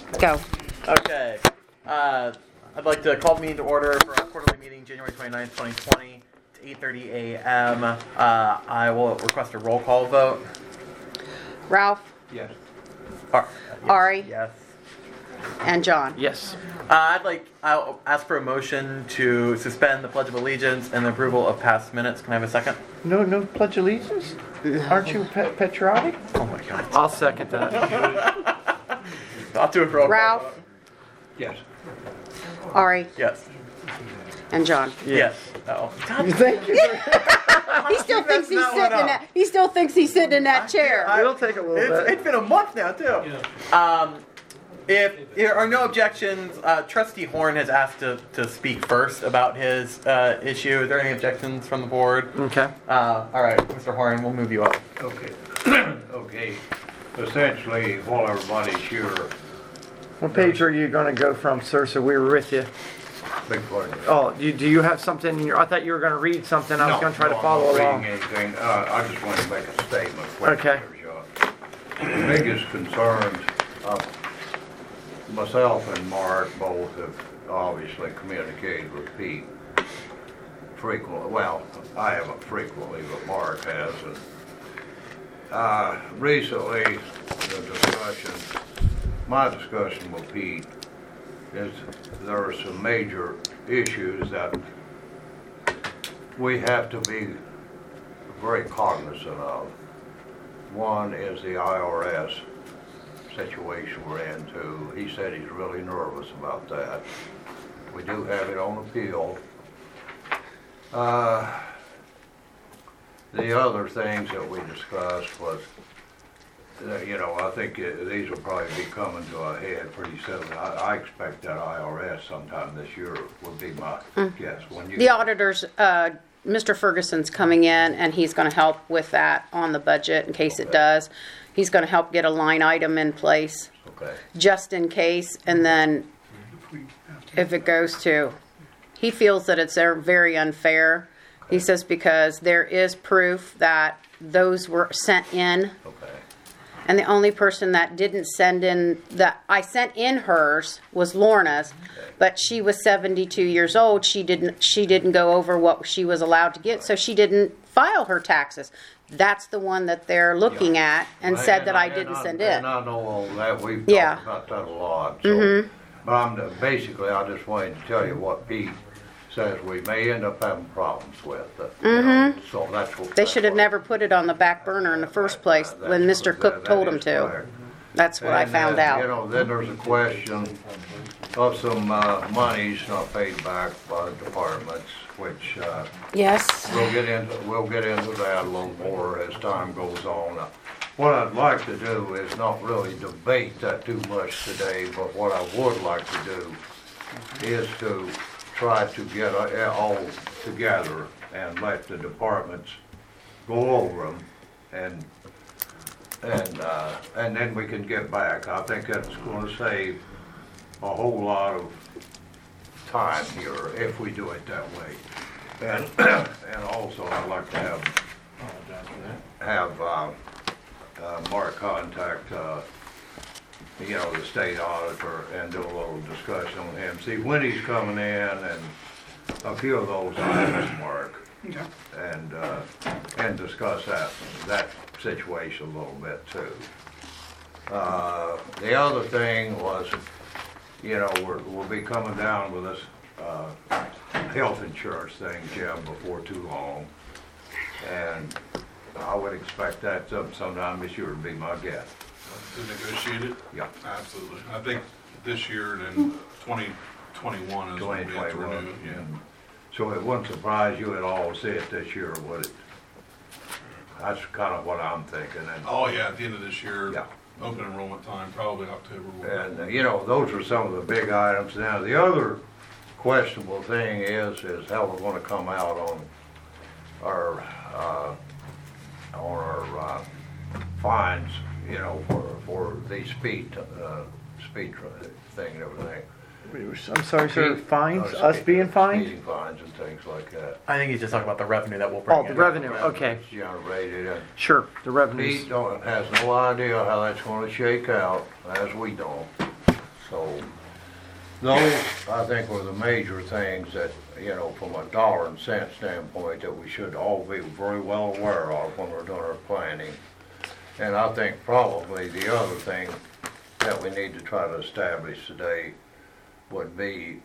Go. Okay. I'd like to call the meeting to order for our quarterly meeting, January 29th, 2020, to 8:30 a.m. I will request a roll call vote. Ralph, Yes. Yes. Ari, Yes. and John. Yes. I'll ask for a motion to suspend the Pledge of Allegiance and the approval of past minutes. Can I have a second? No Pledge Allegiance? Aren't you patriotic? Oh my God. I'll second that. I'll do a roll call Ralph, vote. Yes. Ari, Yes. and John. Yes. Oh. God. Thank you. He still thinks he's that one sitting in up. that. He still thinks he's sitting in that chair. It'll take a little It's bit. been a month now, too. If there are no objections, Trustee Horn has asked to speak first about his issue. Is there any objections from the board? Okay. All right, Mr. Horn, we'll move you up. Okay. Okay. Essentially, while everybody's here, What page are you going to go from, sir? So we were with you. big pardon. Oh, do you have something in your... I thought you were going to read something. I was going to try to follow I'm not along. reading anything. I just want to make a statement. Okay. The biggest concerns, myself and Mark both have obviously communicated with Pete frequently. Well, I haven't frequently, but Mark has. And recently, my discussion with Pete is there are some major issues that we have to be very cognizant of. One is the IRS situation we're in too. He said he's really nervous about that. We do have it on appeal. The other things that we discussed was, I think these will probably be coming to a head pretty soon. I expect that IRS sometime this year would be my guess. The auditors, Mr. Ferguson's coming in, and he's going to help with that on the budget in case it does. He's going to help get a line item in place, Okay. just in case, and then if it goes to, he feels that it's very unfair. He says because there is proof that those were sent in, Okay. and the only person that didn't send in, that I sent in hers was Lorna's, but she was 72 years old. She didn't go over what she was allowed to get, so she didn't file her taxes. That's the one that they're looking at and said that I didn't send in. And I know all that. We've Yeah. talked about that a lot. So, but basically, I just wanted to tell you what Pete says we may end up having problems with. So that's what They should have never put it on the back burner in the first place when Mr. Cook told them to. That's what I found out. Then there's a question of some monies not paid back by the departments, which Yes. we'll get into that a little more as time goes on. What I'd like to do is not really debate that too much today, but what I would like to do is to try to get all together and let the departments go over them and then we can get back. I think that's going to save a whole lot of time here if we do it that way. And also I'd like to have Mark contact the state auditor and do a little discussion with him. See when he's coming in and a few of those items, Mark. Okay. And discuss that situation a little bit too. The other thing was, we'll be coming down with this health insurance thing, Jim, before too long. And I would expect that sometime this year to be my guess. To negotiate it? Yeah. Absolutely. I think this year and then 2021 is when we have to 2021. renew it. Yeah. So it wouldn't surprise you at all to see it this year, would it? That's kind of what I'm thinking. And, Oh, yeah, at the end of this year, Yeah. open enrollment time, probably October. And those are some of the big items. Now, the other questionable thing is how we're going to come out on our fines, for the speed thing and everything. I'm sorry, sir. Fines? Us being fined? Speeding fines and things like that. I think he's just talking about the revenue that we'll bring Oh, the in. revenue. Okay. It's generated, and Sure. The revenues. Pete has no idea how that's going to shake out, as we don't. So those, I think, were the major things that, from a dollar and cent standpoint, that we should all be very well aware of when we're doing our planning. And I think probably the other thing that we need to try to establish today would be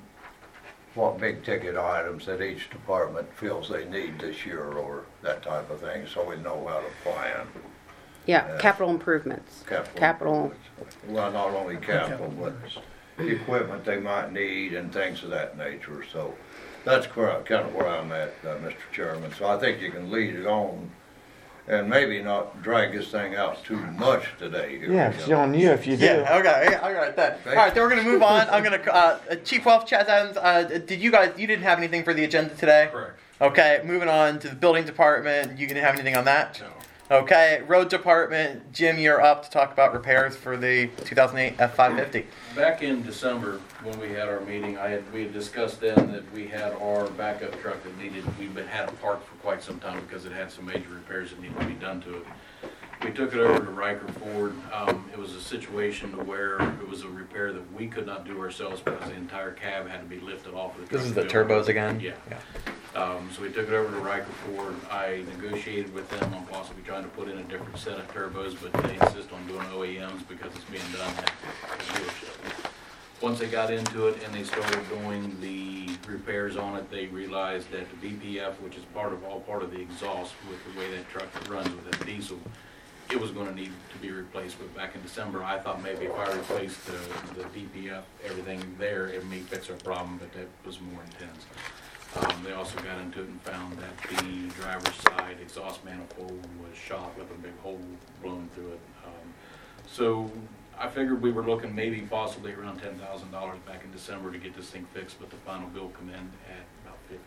what big ticket items that each department feels they need this year or that type of thing, so we know how to plan. Yeah, capital improvements. Capital. Well, not only capital, but equipment they might need and things of that nature. So that's kind of where I'm at, Mr. Chairman. So I think you can lead it on and maybe not drag this thing out too much today. Here. Yeah, it's on you if you do. Yeah, okay, all right then. Okay. All right, then we're gonna move on. I'm gonna Chief Wealth Chaz Adams. You didn't have anything for the agenda today? Correct. Okay, moving on to the building department. You didn't have anything on that? No. Okay, road department. Jim, you're up to talk about repairs for the 2008 F550. Back in December, when we had our meeting, we had discussed then that we had our backup truck that we've had it parked for quite some time because it had some major repairs that needed to be done to it. We took it over to Riker Ford. It was a situation where it was a repair that we could not do ourselves because the entire cab had to be lifted off of the truck. This is the turbos again? Yeah. So we took it over to Riker Ford. I negotiated with them on possibly trying to put in a different set of turbos, but they insist on doing OEMs because it's being done at the dealership. Once they got into it and they started doing the repairs on it, they realized that the BPF, which is part of the exhaust with the way that truck runs with that diesel, it was going to need to be replaced. But back in December, I thought maybe if I replaced the BPF, everything there, it may fix our problem, but that was more intense. They also got into it and found that the driver's side exhaust manifold was shot with a big hole blown through it. So I figured we were looking maybe possibly around $10,000 back in December to get this thing fixed, but the final bill come in at about 15.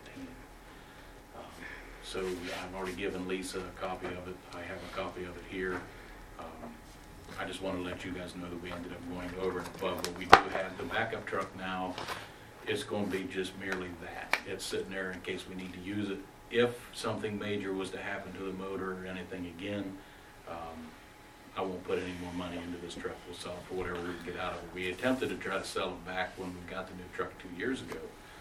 So I've already given Lisa a copy of it. I have a copy of it here. I just want to let you guys know that we ended up going over and above what we do have. The backup truck now, it's going to be just merely that. It's sitting there in case we need to use it. If something major was to happen to the motor or anything again, I won't put any more money into this truck. We'll sell it for whatever we can get out of it. We attempted to try to sell it back when we got the new truck 2 years ago,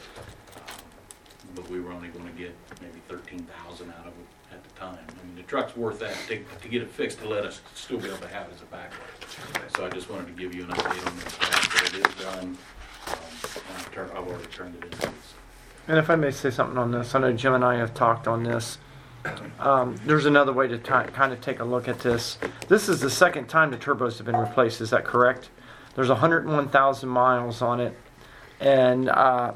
but we were only going to get maybe $13,000 out of it at the time. I mean, the truck's worth that to get it fixed to let us still be able to have it as a backup. So I just wanted to give you an update on this fact that it is done. And I've already turned it in. And if I may say something on this, I know Jim and I have talked on this. There's another way to kind of take a look at this. This is the second time the turbos have been replaced. Is that correct? There's 101,000 miles on it, and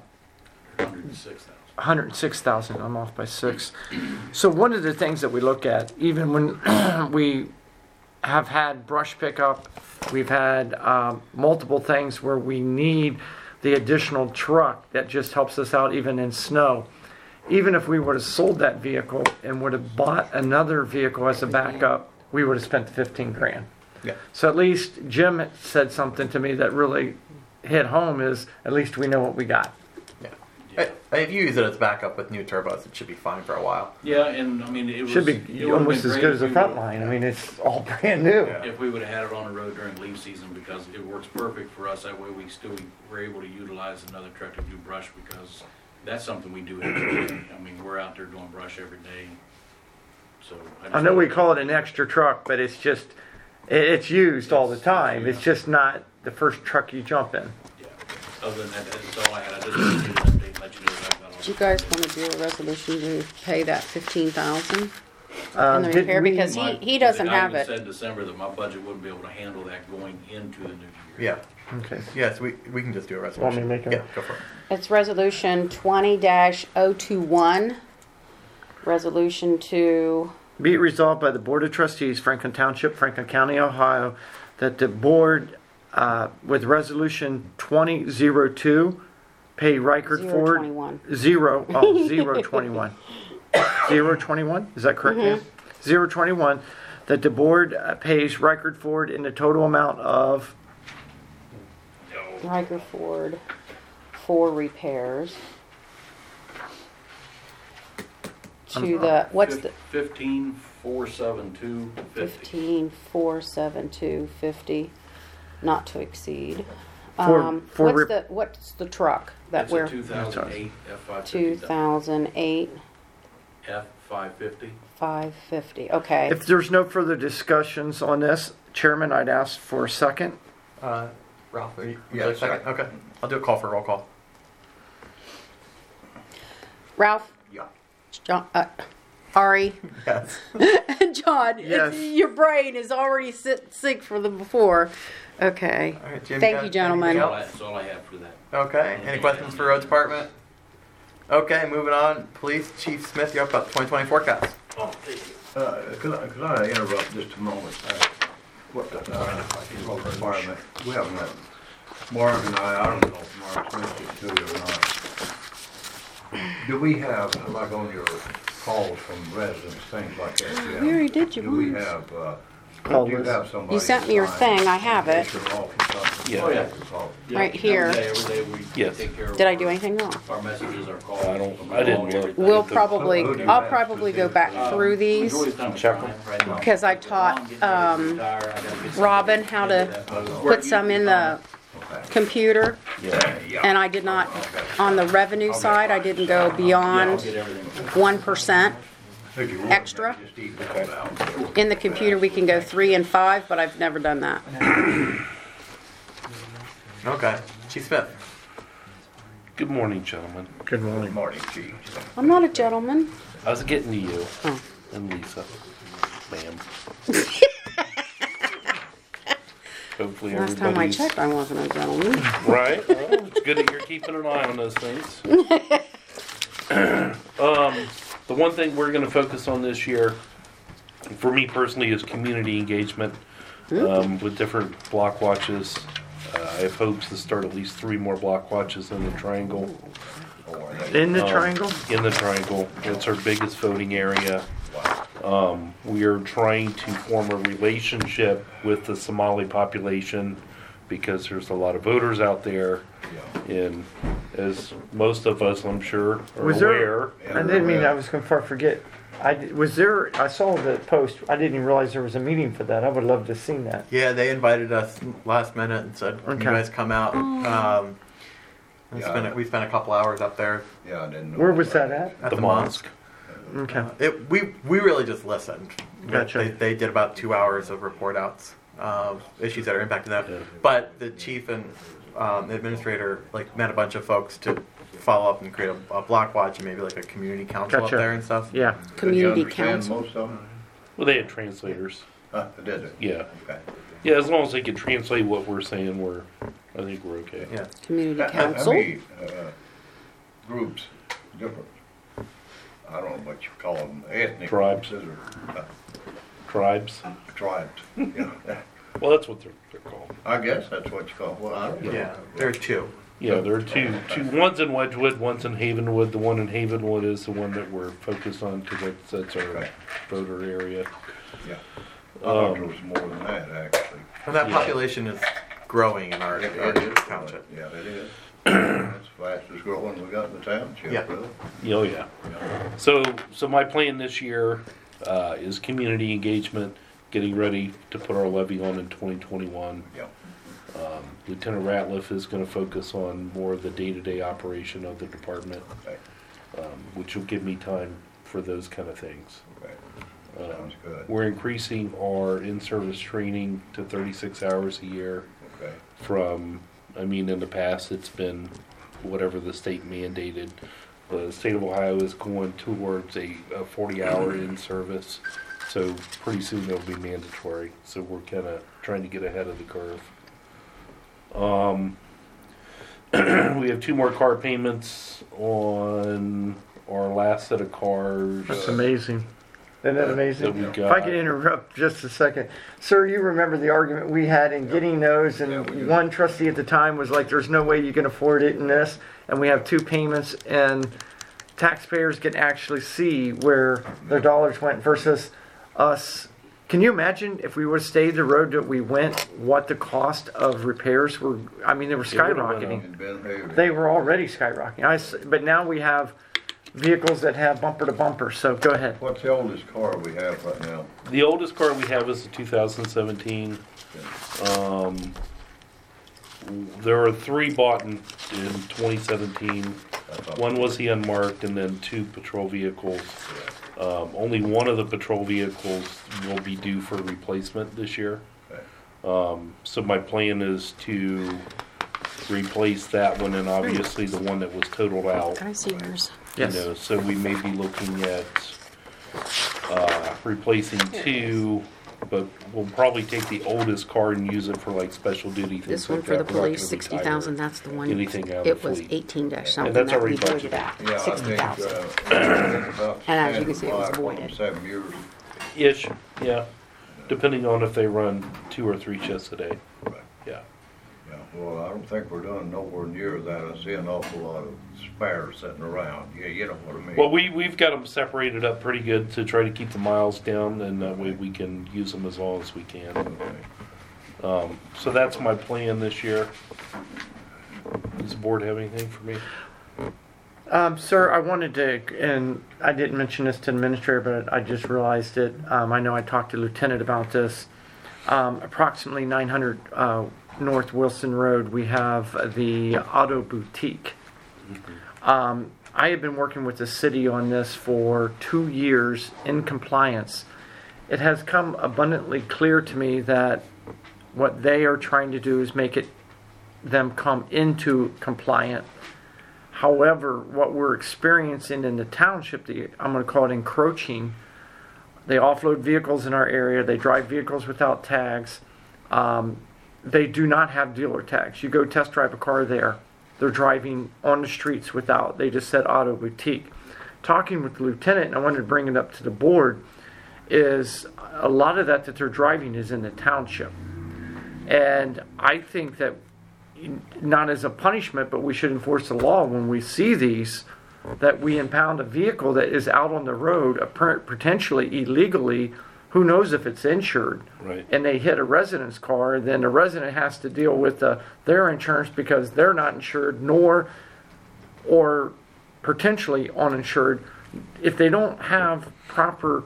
106,000. 106,000. I'm off by 6. So one of the things that we look at, even when we have had brush pickup, we've had multiple things where we need the additional truck that just helps us out even in snow. Even if we would have sold that vehicle and would have bought another vehicle as a backup, we would have spent the $15,000. Yeah. So at least Jim said something to me that really hit home is at least we know what we got. Yeah. If you use it as backup with new turbos, it should be fine for a while. Yeah, and I mean, it was, Should be it would've almost been as great good if as the we front would've- line. I mean, it's all brand new. Yeah. If we would have had it on the road during leaf season, because it works perfect for us, that way we still were able to utilize another truck to do brush, because that's something we do every day. I mean, we're out there doing brush every day. So I know we call it an extra truck, but it's just, it's used all the time. It's just not the first truck you jump in. Yeah. Other than that, that's all I had. I just wanted to give you an update, let you know that I've got all Do you guys want to do a resolution to pay that $15,000 in the Did repair? we- Because he doesn't have I it. even said December that my budget wouldn't be able to handle that going into the new year. Yeah. Okay. Yes, we can just do a resolution. Want me to make a- Yeah, go for it. It's resolution 20-021. Resolution to, Be it resolved by the Board of Trustees, Franklin Township, Franklin County, Ohio, that the board, with resolution 2002, pay Reichert Ford 021. 021. 021, is that correct, ma'am? 021, that the board pays Reichert Ford in the total amount of, Riker Ford for repairs. To the, what's the, 15,472.50. 15,472.50, not to exceed. What's the truck that That's a we're, 2008 F-550. 2008 F-550. 550, okay. If there's no further discussions on this, Chairman, I'd ask for a second. Ralph, are you Yeah, like second? second. Okay. I'll do a call for roll call. Ralph? Yeah. John, Ari? Yes. John, Yes. your brain is already sick for the before. Okay. All right, Jim, Thank got you, gentlemen. anything That's all I have for that. Okay. Any questions for road department? Okay, moving on. Police Chief Smith, you're up about 2020 forecast. Oh, thank you. Could I interrupt just a moment? What the, road department, we haven't met, Mark and I don't know if Mark's mentioned it to you or not. Do we have, like on your calls from residents, things like that? yeah, We already did you Do we once. have, Call do you list. have somebody? You sent me your assigned thing, I have it. to your office, something? Yeah. Oh, yeah. Yeah. Right here. Every day we Yes. take care of Did I do anything wrong? our messages, our calls. I didn't look. We'll Who probably, do you I'll have probably go specifically? back through these Check them. because I taught Robin how to put some in the computer. Yeah. And I did not, on the revenue side, I didn't go beyond 1%. If you would, extra. just email it out. In the computer, we can go 3 and 5, but I've never done that. Okay. Chief Smith. Good morning, gentlemen. Good morning. Good morning, Chief. I'm not a gentleman. I was getting to you Oh. and Lisa, ma'am. Hopefully Last time I everybody's checked, I wasn't a gentleman. right. Well, it's good that you're keeping an eye on those things. The one thing we're going to focus on this year, for me personally, is community engagement with different block watches. I have hopes to start at least 3 more block watches in the Triangle. In the triangle? In the Triangle, it's our biggest voting area. We are trying to form a relationship with the Somali population because there's a lot of voters out there. And as most of us, I'm sure, are Was aware. there, I didn't mean I was going to forget. I saw the post. I didn't even realize there was a meeting for that. I would love to have seen that. Yeah, they invited us last minute and said, "Can Okay. you guys come out?" We spent a couple hours up there Yeah, I didn't know. Where was that at? at The the mosque. Okay. We really just listened. Gotcha. They did about 2 hours of report outs of issues that are impacting them. Yeah. But the chief and the administrator met a bunch of folks to follow up and create a block watch and maybe like a community council Gotcha. up there and stuff. Yeah. Community Did you understand council. most of them? Well, they had translators. Did it? Yeah. Okay. Yeah, as long as they can translate what we're saying, I think we're okay. Yeah. Community How council. many groups, different, I don't know what you call them, ethnic Tribes. groups or Tribes. tribes? Yeah, Well, that's what they're called. I guess that's what you call, well, I don't know. Yeah. There are 2. Yeah, there are two. One's in Wedgwood, one's in Havenwood. The one in Havenwood is the one that we're focused on because that's our Okay. voter area. Yeah. I thought there was more than that, actually. And that Yeah. population is growing in our It is. township. Yeah, it is. That's the fastest growing we got in the township, Yeah. Oh really. yeah. Yeah. So my plan this year is community engagement, getting ready to put our levy on in 2021. Yeah. Lieutenant Ratliff is going to focus on more of the day-to-day operation of the department, Okay. which will give me time for those kind of things. Okay. Sounds good. We're increasing our in-service training to 36 hours a year Okay. from, in the past, it's been whatever the state mandated. The state of Ohio is going towards a 40-hour in-service, so pretty soon it'll be mandatory. So we're kind of trying to get ahead of the curve. We have 2 more car payments on our last set of cars. That's amazing. Isn't that That amazing? we If got. I could interrupt just a second. Sir, you remember the argument we had in getting those, Yeah, we and do. one trustee at the time was like, there's no way you can afford it in this, and we have 2 payments, and taxpayers can actually see where their dollars went versus us. Can you imagine if we would have stayed the road that we went, what the cost of repairs were? They were It would've skyrocketing. It'd been heavy. They were already skyrocketing. But now we have vehicles that have bumper to bumper, so go ahead. What's the oldest car we have right now? The oldest car we have is the 2017. there are 3 bought in 2017. One was the unmarked, and then 2 patrol vehicles. Only one of the patrol vehicles will be due for replacement this year. So my plan is to replace that one, and obviously the one that was totaled out. Can I see yours? Yes. You know, so we may be looking at replacing 2, but we'll probably take the oldest car and use it for like special duty things. This one like for the that. We're not police, gonna 60,000, retire that's the one. anything out of It the was fleet. 18 dash something that's that already we voided budgeted. at, Yeah, I think, 60,000. about And as you can see, it was 10, voided. 7 years. Ish, yeah. Depending on if they run 2 or 3 shifts a day. Right. Yeah. Yeah, well, I don't think we're doing nowhere near that. I see an awful lot of spares sitting around. Yeah, you know what I mean. Well, we've got them separated up pretty good to try to keep the miles down, and that way we can use them as long as we can. Okay. So that's my plan this year. Does the board have anything for me? Sir, I wanted to, and I didn't mention this to the administrator, but I just realized it. I know I talked to Lieutenant about this. Approximately 900 North Wilson Road, we have the Auto Boutique. I have been working with the city on this for 2 years in compliance. It has come abundantly clear to me that what they are trying to do is make them come into compliant. However, what we're experiencing in the township, I'm going to call it encroaching, they offload vehicles in our area, they drive vehicles without tags, they do not have dealer tags. You go test drive a car there, they're driving on the streets without, they just said Auto Boutique. Talking with the lieutenant, and I wanted to bring it up to the board, is a lot of that they're driving is in the township. And I think that not as a punishment, but we should enforce the law when we see these, that we impound a vehicle that is out on the road, potentially illegally, who knows if it's insured, Right. and they hit a resident's car, then the resident has to deal with their insurance because they're not insured, or potentially uninsured. If they don't have proper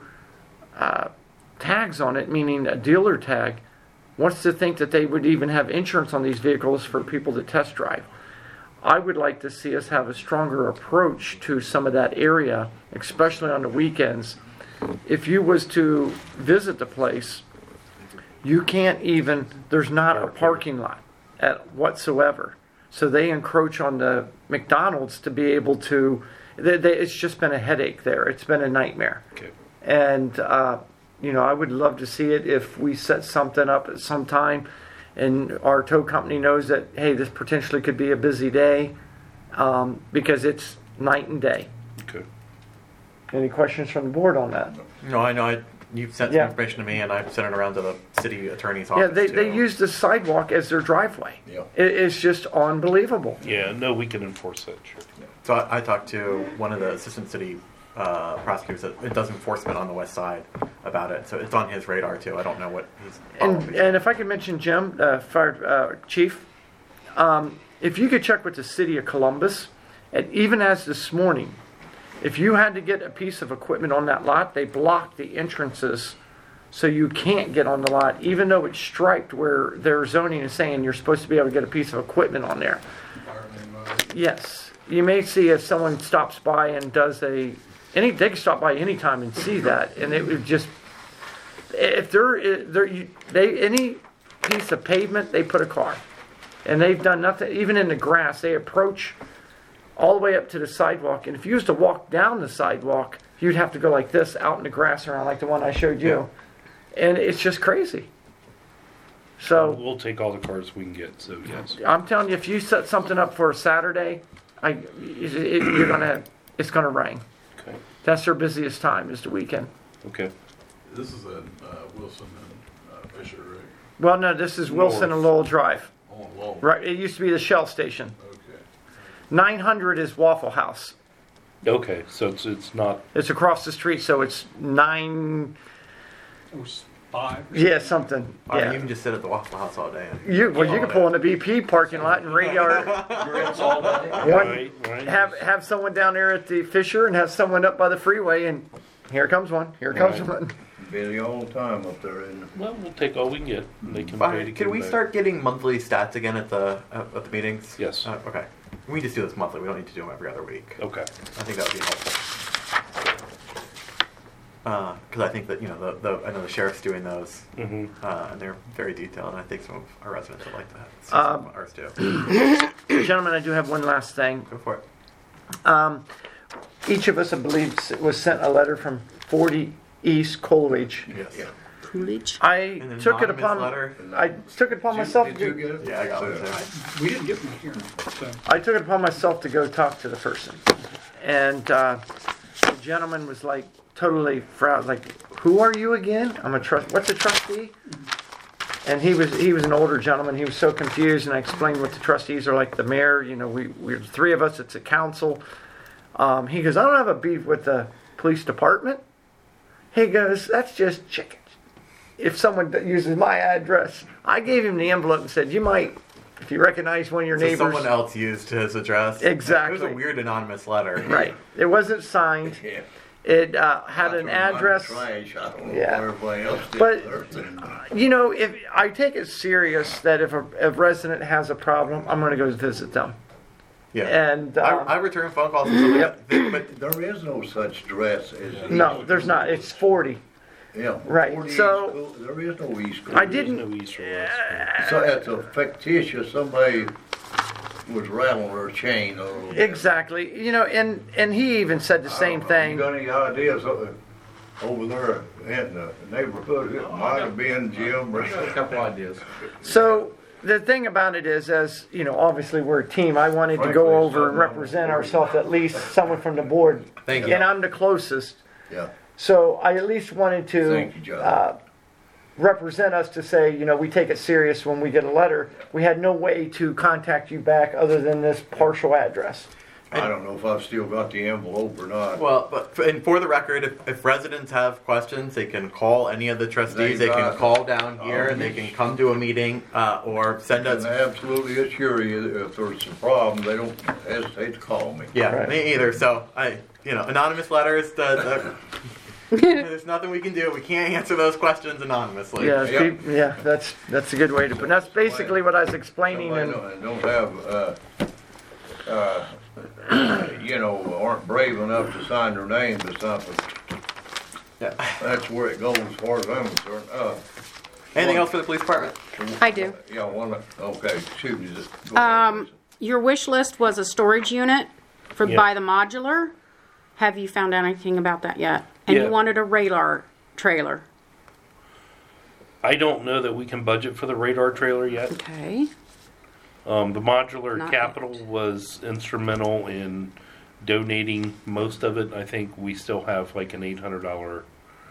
tags on it, meaning a dealer tag, what's to think that they would even have insurance on these vehicles for people to test drive? I would like to see us have a stronger approach to some of that area, especially on the weekends. If you was to visit the place, you can't even, there's not a parking lot whatsoever. So they encroach on the McDonald's to be able to, it's just been a headache there. It's been a nightmare. Okay. And, I would love to see it if we set something up at some time and our tow company knows that, hey, this potentially could be a busy day, because it's night and day. Okay. Any questions from the board on that? No, I know. You've sent some Yeah. information to me, and I've sent it around to the city attorney's Yeah, office. they too. use the sidewalk as their driveway. Yeah. It's just unbelievable. Yeah, no, we can enforce that, sure. So I talked to one of the assistant city prosecutors that does enforcement on the west side about it. So it's on his radar too. I don't know what he's. And if I could mention Jim, fire chief, if you could check with the city of Columbus, and even as this morning, if you had to get a piece of equipment on that lot, they block the entrances so you can't get on the lot, even though it's striped where their zoning is saying you're supposed to be able to get a piece of equipment on there. Yes. You may see if someone stops by and does they can stop by anytime and see that, and it would just, if any piece of pavement, they put a car. And they've done nothing, even in the grass, they approach all the way up to the sidewalk. And if you used to walk down the sidewalk, you'd have to go like this out in the grass around like the one I showed you. And it's just crazy. So We'll take all the cars we can get, so yes. I'm telling you, if you set something up for a Saturday, it's gonna rain. Okay. That's their busiest time, is the weekend. Okay. This is at Wilson and Fisher, right? Well, no, this is Wilson North. and Lowell Drive. Oh, Lowell. Right, it used to be the Shell station. Okay. 900 is Waffle House. Okay, so it's not, It's across the street, so it's 9. It was 5. Yeah, something. I mean, you Yeah. can just sit at the Waffle House all day. You can pull in the BP parking lot and radio. right, right. Have someone down there at the Fisher and have someone up by the freeway, and here comes one. Here comes Right. one. busy all the time up there, isn't it? Well, we'll take all we can get. And they can pay to Fine. get Can we back. start getting monthly stats again at the meetings? Yes. Okay. We just do this monthly. We don't need to do them every other week. Okay. I think that would be helpful. Because I think that, you know, I know the sheriff's doing those, Mm-hmm. and they're very detailed, and I think some of our residents would like to see some of ours too. Gentlemen, I do have one last thing. Go for it. Each of us, I believe, was sent a letter from 40 East Coleridge. Yes. Coolidge. I An took it anonymous upon letter? I took it upon myself. Did you get it? Yeah, I got it. We didn't get one here, so. I took it upon myself to go talk to the person, and the gentleman was like totally proud. Like, who are you again? I'm a trust. What's a trustee? And he was an older gentleman. He was so confused, and I explained what the trustees are like. The mayor, you know, we're the three of us. It's a council. He goes, I don't have a beef with the police department. He goes, that's just chickens. If someone uses my address, I gave him the envelope and said, you might, if you recognize one of your So neighbors. someone else used his address. Exactly. It was a weird anonymous letter. Right. It wasn't signed. Yeah. It had an address. Trash. I don't know Yeah. where everybody else did But- theirs. You know, if I take it serious that if a resident has a problem, I'm going to go visit them. Yeah. And I return phone calls from somebody, but There is no such dress as. no, there's not. It's 40. Yeah. Right, 40 so- East Coast- there is no East Coast. I didn't. No Easter eggs. So it's a fictitious, somebody was rattling their chain a little bit. Exactly. You know, and he even said the same thing. You got any ideas over there in the neighborhood? It might have been Jim or. A couple ideas. So the thing about it is, as you know, obviously we're a team. I wanted to go Frankly, over and something represent I'm ourselves, at least someone from the board. Thank you. And I'm the closest. Yeah. So I at least wanted to Thank you, John. represent us to say, you know, we take it serious when we get a letter. We had no way to contact you back other than this partial address. I don't know if I've still got the envelope or not. well, and for the record, if residents have questions, they can call any of the trustees. They can got- call down here, and they can come to a meeting or send I us. can absolutely assure you that if there's a problem, they don't hesitate to call me. Yeah, Right. me either. So anonymous letters. There's nothing we can do. We can't answer those questions anonymously. Yeah, Yep. yeah, that's a good way to put. That's basically what I was explaining. Somebody And don't have, aren't brave enough to sign their name to something. Yeah. That's where it goes as far as I'm concerned. Anything else for the police department? I do. Yeah, okay, shoot. Go ahead. Your wish list was a storage unit Yeah. by the modular. Have you found out anything about that yet? And Yeah. you wanted a radar trailer. I don't know that we can budget for the radar trailer yet. Okay. The modular Not capital yet. was instrumental in donating most of it. I think we still have like an $800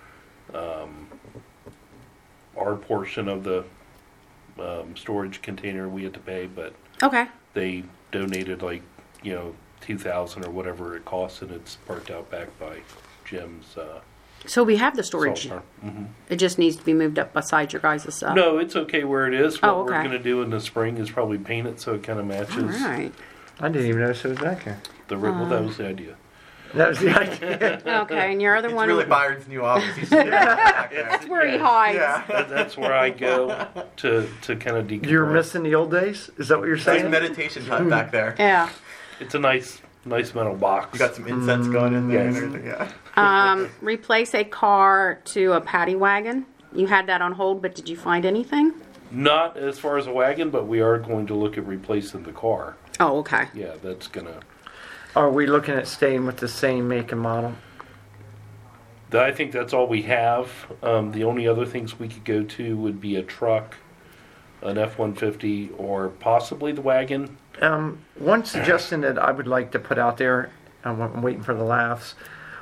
our portion of the storage container we had to pay, but Okay. they donated like 2,000 or whatever it costs, and it's parked out back by Jim's So we have the storage. salt farm. It just needs to be moved up beside your guys' stuff. No, it's okay where it is. What Oh, we're okay. going to do in the spring is probably paint it so it kind of matches All right. I didn't even notice it was back here. the well, that was the idea. That was the idea. Okay, and your other It's one. really Byron's new office. He's just back there. That's where he hides. Yeah. That's where I go to kind of decompress. You're missing the old days? Is that what you're It's like saying? meditation hut back there. Yeah. It's a nice metal box. You got some incense going in there and Yes. everything. Yeah. Replace a car to a paddy wagon. You had that on hold, but did you find anything? Not as far as a wagon, but we are going to look at replacing the car. Oh, okay. Yeah, that's gonna. Are we looking at staying with the same make and model? I think that's all we have. The only other things we could go to would be a truck, an F-150, or possibly the wagon. One suggestion that I would like to put out there, I'm waiting for the laughs.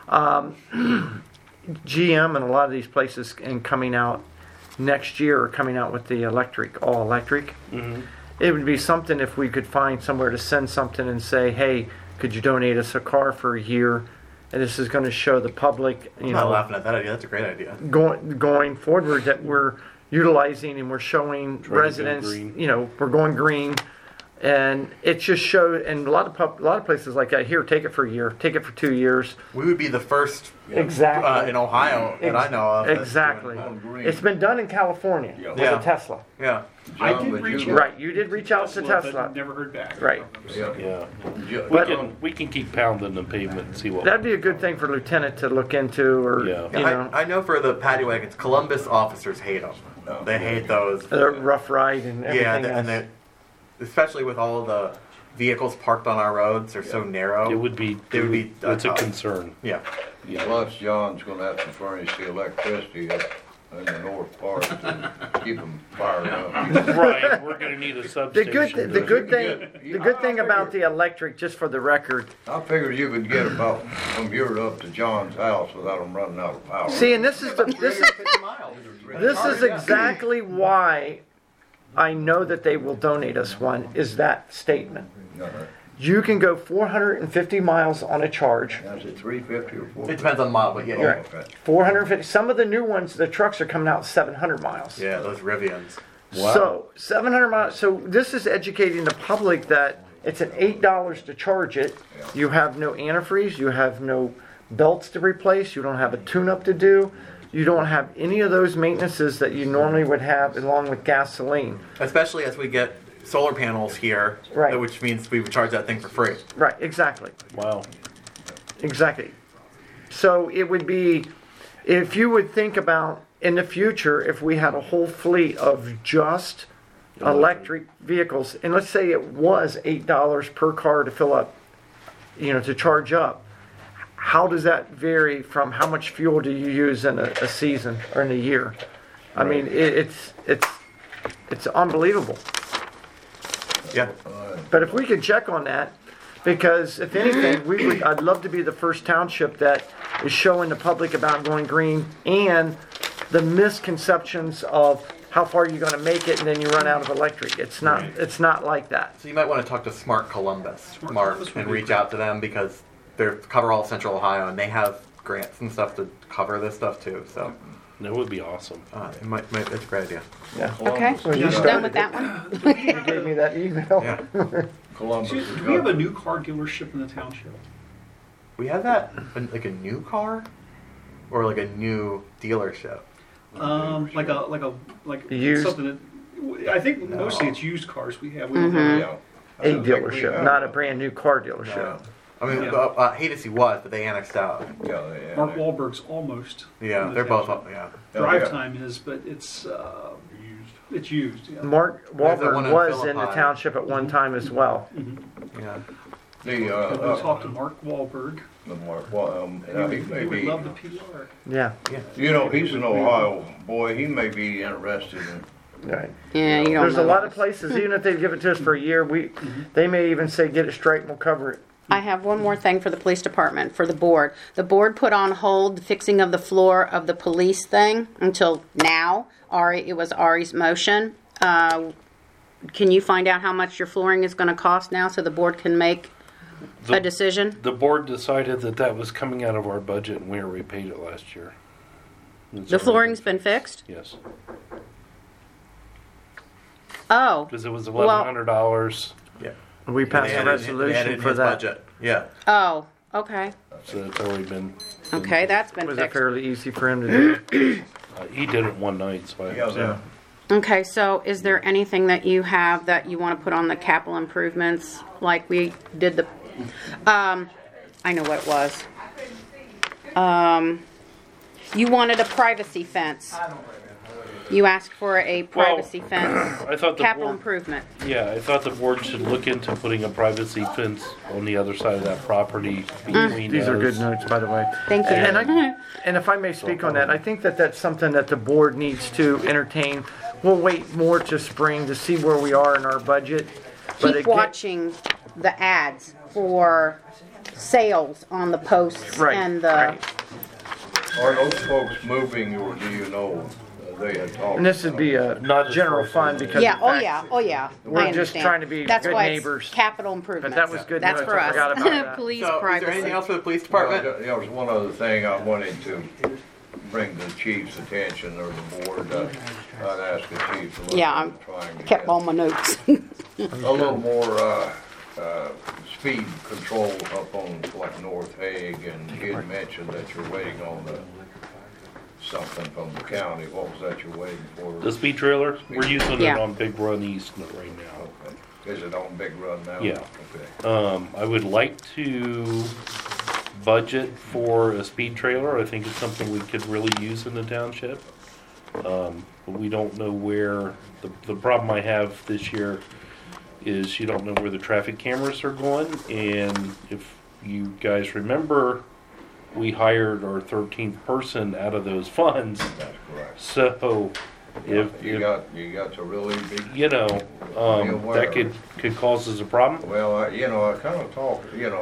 GM and a lot of these places and coming out next year are coming out with the all electric. Mm-hmm. It would be something if we could find somewhere to send something and say, hey, could you donate us a car for a year? And this is going to show the public, I'm not laughing at that idea. That's a great idea. going forward that we're utilizing and we're showing go residents, green. we're going green. And it just showed, and a lot of places like that, here, take it for a year, take it for 2 years. We would be the first Exactly. in Ohio that I know of. that's Exactly. On green. It's been done in California with Yeah. a Tesla. Yeah. I John, did but reach you- out. Right, you did reach out to But Tesla. never heard back. Right. Yeah. But- We can keep pounding the pavement and see what. That'd be a good thing for Lieutenant to look into, or, Yeah. you know, I know for the paddy wagons, Columbus officers hate them. They hate those. the rough ride and Yeah, everything and else. especially with all the vehicles parked on our roads, they're so narrow. It would be. It would be It's a tough. concern. Yeah. Plus, John's gonna have to furnish the electricity up in the north part to keep them fired up. Right. We're going to need a The substation. good, the good thing, Yeah. the good thing about the electric, just for the record. I figured you could get about from here up to John's house without them running out of power. See, and this is this is exactly why I know that they will donate us one. Is that statement? You can go 450 miles on a charge. Is it 350 or 450? It depends on the model, but yeah. Right. 450. Some of the new ones, the trucks are coming out 700 miles. Yeah, those Rivians. So 700 miles. So this is educating the public that it's an $8 to charge it. You have no antifreeze. You have no belts to replace. You don't have a tune-up to do. You don't have any of those maintenances that you normally would have along with gasoline. Especially as we get solar panels here, Right. which means we would charge that thing for free. Right. Exactly. Wow. Exactly. So it would be, if you would think about in the future, if we had a whole fleet of just electric vehicles, and let's say it was $8 per car to fill up, to charge up, how does that vary from how much fuel do you use in a season or in a year? I mean, it's unbelievable. Yeah. But if we could check on that, because if anything, I'd love to be the first township that is showing the public about going green and the misconceptions of how far you're going to make it and then you run out of electric. It's not like that. So you might want to talk to Smart Columbus, Mark, Columbus would and be reach great. out to them because they cover all Central Ohio and they have grants and stuff to cover this stuff too. So That would be awesome. it's a great idea. Yeah. Okay, Well, you done started with that one? You gave me that email. Yeah. Columbus. Do we have a new car dealership in the township? We have that like a new car, or like a new dealership. Like Used. something that, I think mostly it's used cars we have. We Mm-hmm. don't have Yeah. A dealership, not a brand new car dealership. Yeah. I mean, Yeah. Hades was, but they annexed out. Yeah, Mark Wahlberg's almost. Yeah, in the they're both township. up. Yeah. Drive time is, but it's used. Yeah. Mark There's that one Wahlberg in was in the Philippi. township at one time as well. Yeah. We talked to Mark Wahlberg. he He may would be, love the PR. Yeah. he's an Ohio boy. He may be interested in. Right. Yeah, you don't There's a know. lot of places, even if they give it to us for a year, they may even say get it straight and we'll cover it. I have one more thing for the police department, for the board. The board put on hold the fixing of the floor of the police thing until now. It was Ari's motion. Can you find out how much your flooring is going to cost now so the board can make a decision? The board decided that was coming out of our budget and we already paid it last year. It's The already flooring's been fixed? Yes. Oh, Because it was Well- $1,100, We passed They a added it in resolution for his that. budget. Yeah. oh, okay. so it's already been. Okay, that's been Was it fixed. fairly easy for him to do? He did it one night, so I understand. Okay, so is there anything that you have that you want to put on the capital improvements, like we did the, I know what it was. You wanted a privacy fence. You asked for a privacy fence, I thought the capital board- improvement. Yeah, I thought the board should look into putting a privacy fence on the other side of that property between These are us. good notes, by the way. Thank you. And if I may speak on that, I think that that's something that the board needs to entertain. We'll wait more to spring to see where we are in our budget. But Keep again- watching the ads for sales on the posts Right, and the, right. Are those folks moving, or do you know they had talked? And this would be a Not as general far as- fund because. yeah, in oh fact, yeah, oh yeah. We're I just understand. trying to be That's good why neighbors. it's capital improvements. But that was good That's notes. for I us. forgot about that. Police So, is there privacy. anything else for the police department? There was one other thing I wanted to bring to the chief's attention, or the board. I'd ask the chief to look Yeah, into trying to Kept get all my notes. a little more, speed control up on like North Hague, and he had mentioned that you're waiting on something from the county. What was that you're waiting for? The speed trailer, we're using Yeah. it on Big Run East right now. Okay. Is it on Big Run now? Yeah. Okay. I would like to budget for a speed trailer. I think it's something we could really use in the township. But we don't know where, the problem I have this year is you don't know where the traffic cameras are going. And if you guys remember, we hired our 13th person out of those funds. That's correct. So if You got to really be, you know, that could cause us a problem. well, I kind of talked,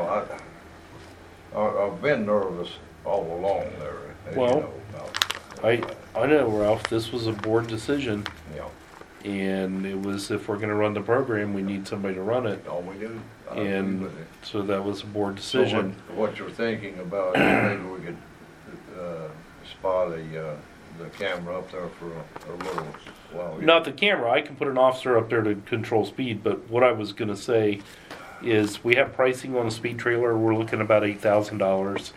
I've been nervous all along there. As Well, you know, about, I know, Ralph, this was a board decision, you know, and it was, if we're gonna run the program, we need somebody to run it. all we do. I agree And with it. so that was a board So decision. what you're thinking about, maybe we could, spot the camera up there for a little while. Not the camera, I can put an officer up there to control speed, but what I was gonna say is we have pricing on a speed trailer, we're looking about $8,000.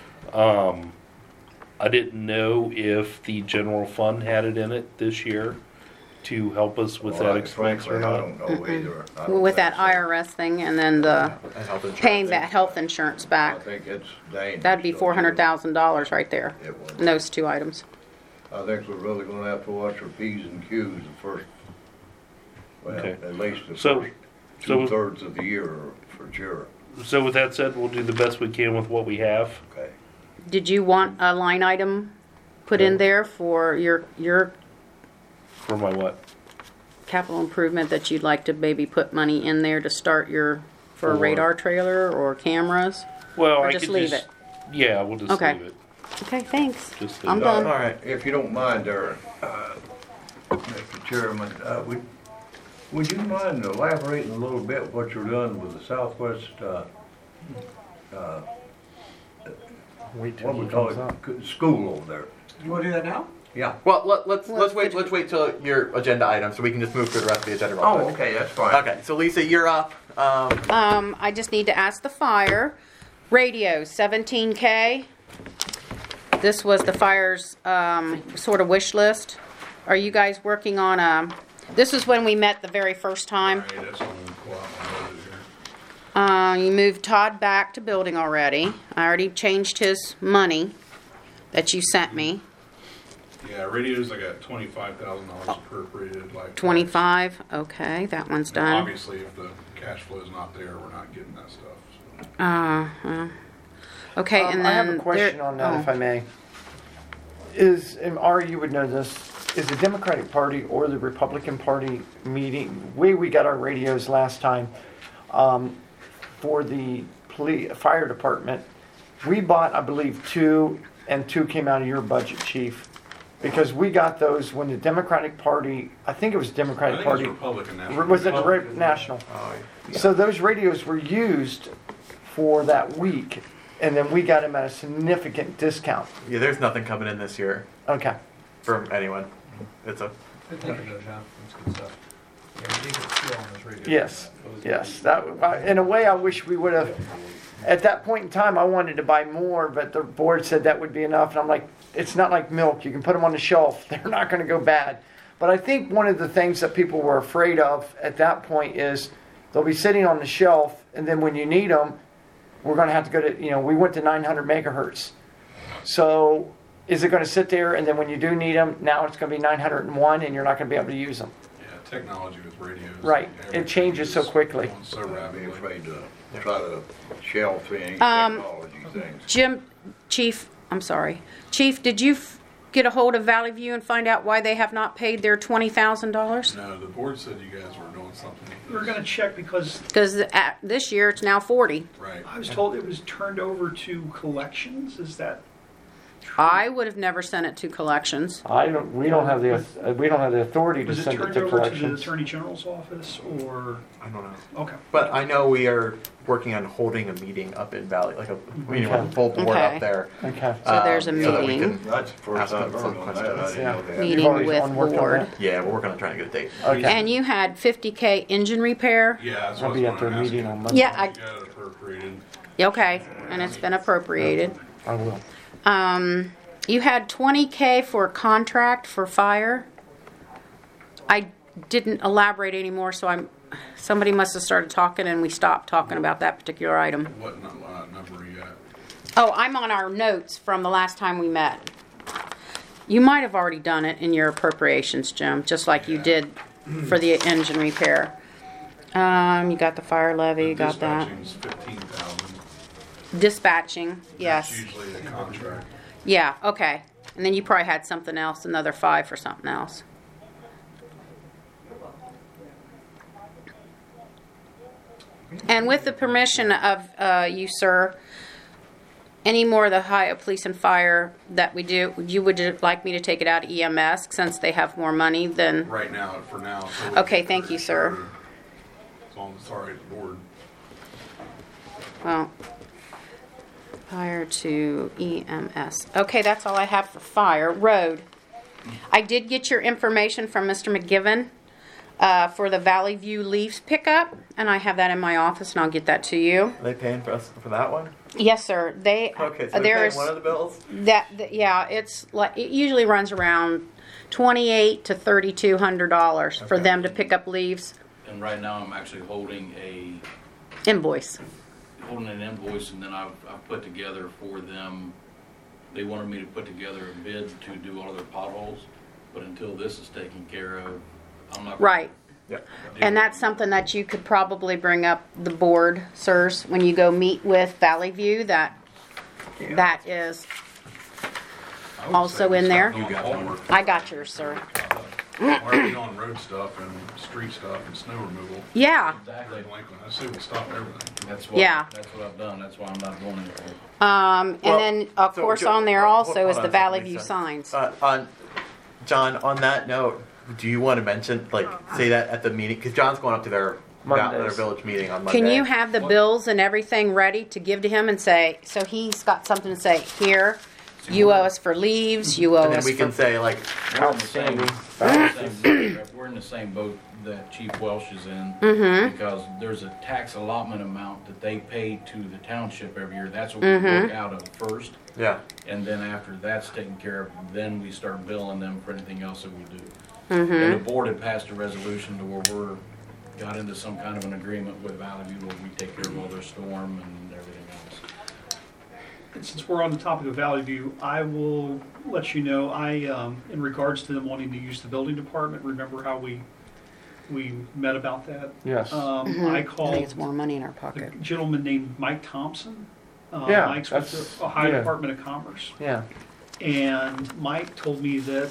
I didn't know if the general fund had it in it this year to help us with that expense or Frankly, I not. don't know either. I don't With think that so. IRS thing and then the And health insurance. paying that health insurance I back. think it's dangerous. That'd be $400,000 right there. It would. in those two items. I think we're really gonna have to watch our P's and Q's the first, well, Okay. at least the So- first so- 2/3 of the year, for sure. So with that said, we'll do the best we can with what we have. Okay. Did you want a line item put in there for your For my what? capital improvement that you'd like to maybe put money in there to start for a For- radar trailer or cameras? Well, Or I just could leave just, it? yeah, we'll just Okay. leave it. Okay, thanks. Just leave I'm it. All done. right, if you don't mind, Darren, Mr. Chairman, would you mind elaborating a little bit what you're doing with the Southwest, Wait till what he we call comes up. it, school over there? You want to do that now? Yeah. Well, let's Well, wait till your agenda item so we can just move through the rest of the agenda real Oh, quick. okay, that's fine. Okay, so Lisa, you're up. I just need to ask the fire. Radio, 17K. This was the fire's sort of wish list. Are you guys working on this is when we met the very first time. Right, that's on the co-op on budget here. You moved Todd back to building already. I already changed his money that you sent me. Yeah, radios, I got $25,000 appropriated, like. 25, okay, that one's And done. obviously, if the cash flow is not there, we're not getting that stuff, so. Okay, and then I have a question on that, if I may. And Ari, you would know this, is the Democratic Party or the Republican Party meeting, we got our radios last time, for the fire department, we bought, I believe, 2, and 2 came out of your budget, chief. Because we got those when the Democratic Party, I think it was I Democratic think it's Party. Republican now. Was it National? So those radios were used for that week, and then we got them at a significant discount. Yeah, there's nothing coming in this year Okay. from anyone. It's a Good thinking, though, John. That's good stuff. Yeah, we did get 2 on those radios. Yes. Yes. In a way, I wish we would have. At that point in time, I wanted to buy more, but the board said that would be enough, and I'm like, it's not like milk. You can put them on the shelf; they're not going to go bad. But I think one of the things that people were afraid of at that point is they'll be sitting on the shelf, and then when you need them, we're going to have to go to. We went to 900 megahertz. So is it going to sit there, and then when you do need them, now it's going to be 901, and you're not going to be able to use them? Yeah, technology with radios. Right. everything It changes so is quickly. going So I'd be rapidly. afraid to try to shelf any technology things. Chief, did you get a hold of Valley View and find out why they have not paid their $20,000? No, the board said you guys were doing something with We're this. going to check because Because this year it's now 40. Right. I was told it was turned over to collections. Is that true? I would have never sent it to collections. We don't have the authority to Was it send it turned to over to the collections. Attorney General's office or? I don't know. Okay. But I know we are working on holding a meeting up in Valley, like a meeting Okay. with the full board Okay. up there. Okay. So there's a so that we meeting. can That's the first ask I've them heard some on that. I questions. didn't know they had. Meeting You've already with worked on board. that? Yeah, we're working on trying to get a date. Okay. And you had 50K engine repair? Yeah, that's I'll what I be was at their gonna ask meeting you. on Monday. Yeah, You got it appropriated. Okay, and it's been appropriated. I will. You had 20K for contract for fire. I didn't elaborate anymore, so somebody must have started talking and we stopped talking about that particular item. What number are you at? Oh, I'm on our notes from the last time we met. You might have already done it in your appropriations, Jim, just like you did for the engine repair. You got the fire levy, you got that. Dispatching's 15,000. Dispatching, yes. That's usually a contract. Yeah, okay. And then you probably had something else, another 5 for something else. And with the permission of you, sir, any more of the Ohio Police and Fire that we do, you would like me to take it out of EMS since they have more money than... Right now, for now. So Okay, thank you, sir. As long as it's all right with the board. Well, fire to EMS. Okay, that's all I have for fire. Road. I did get your information from Mr. McGivern for the Valley View Leafs pickup, and I have that in my office, and I'll get that to you. Are they paying for us for that one? Yes, sir. They Okay, so they're there's paying one of the bills? yeah. It's like it usually runs around $2,800 to $3,200 for Okay. them to pick up leaves. And right now, I'm actually holding Invoice. an invoice, and then I've put together for them. They wanted me to put together a bid to do all of their potholes, but until this is taken care of, I'm not. Right. Yeah. And that's something that you could probably bring up the board, sirs, when you go meet with Valley View. That is I would also say we in there. stop doing homework. I got yours, sir. Why are we doing road stuff and street stuff and snow removal? Yeah. Exactly. Delinquent. I say we stop everything. That's what. Yeah. That's what I've done. That's why I'm not going anymore. And Well, then of so course Jo- on there hold also is on the a second, Valley View Lisa. signs. John, on that note, do you want to mention, like, say that at the meeting? Because John's going up to their Mondays. village meeting on Monday. Can you have the bills and everything ready to give to him and say, so he's got something to say, here, you owe us for leaves, you owe And then us we can for... say, like, We're in the same, we're in the same boat that Chief Welsh is in, because there's a tax allotment amount that they pay to the township every year. That's what we work out of first, yeah. and then after that's taken care of, then we start billing them for anything else that we do. And the board had passed a resolution to where got into some kind of an agreement with Valley View where we take care of all their storm and everything else. And since we're on the topic of Valley View, I will let you know, in regards to them wanting to use the building department, remember how we met about that? Yes. I I think called it's more money in our a pocket. gentleman named Mike Thompson. Yeah, Mike's with that's- the Ohio yeah. Department of Commerce. Yeah. And Mike told me that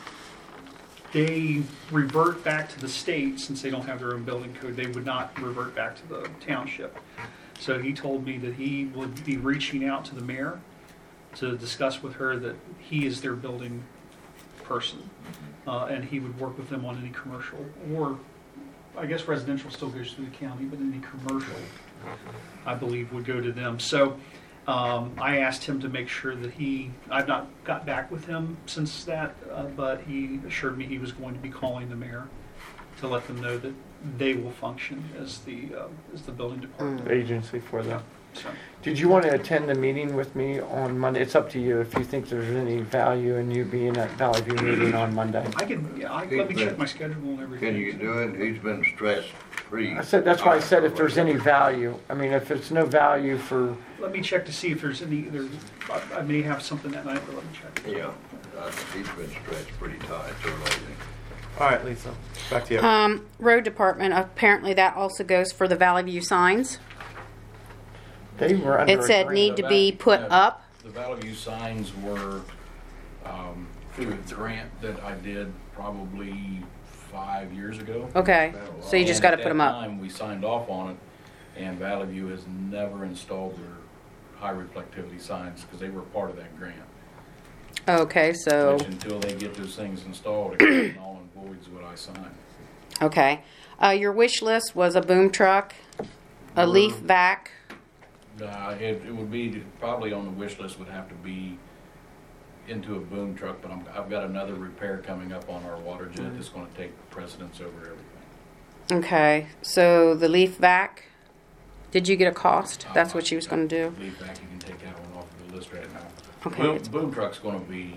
they revert back to the state since they don't have their own building code. They would not revert back to the township. So he told me that he would be reaching out to the mayor to discuss with her that he is their building person. And he would work with them on any commercial, or I guess residential still goes through the county, but any commercial, I believe, would go to them. So I asked him to make sure that I've not got back with him since that, but he assured me he was going to be calling the mayor to let them know that they will function as the building department. Agency for that. So, Did you want to attend the meeting with me on Monday? It's up to you if you think there's any value in you being at Valley View meeting on Monday. let me check my schedule and everything. Can you do it? He's been stress-free. I said, that's why I said if there's any value. I mean, if it's no value for, Let me check to see if there's any, I may have something that night, but let me check. Yeah, he's been stretched pretty tight, so lately. All right, Lisa, back to you. Road department, apparently that also goes for the Valley View signs. they were under It said agreement. need to be put up. The Valley View signs were through a grant that I did probably 5 years ago. Okay, so you just got to put them At up. that time, we signed off on it, and Valley View has never installed their high reflectivity signs because they were part of that grant. Okay, so, Which until they get those things installed, it's all in voids what I signed. okay. Your wish list was a boom truck, A leaf vac. It would be, probably on the wish list would have to be into a boom truck, but I've got another repair coming up on our water jet that's gonna take precedence over everything. Okay, so the leaf vac, did you get a cost? That's what she was going to do? Leaf vac, you can take that one off the list right now. Okay, Boom, it's- boom truck's gonna be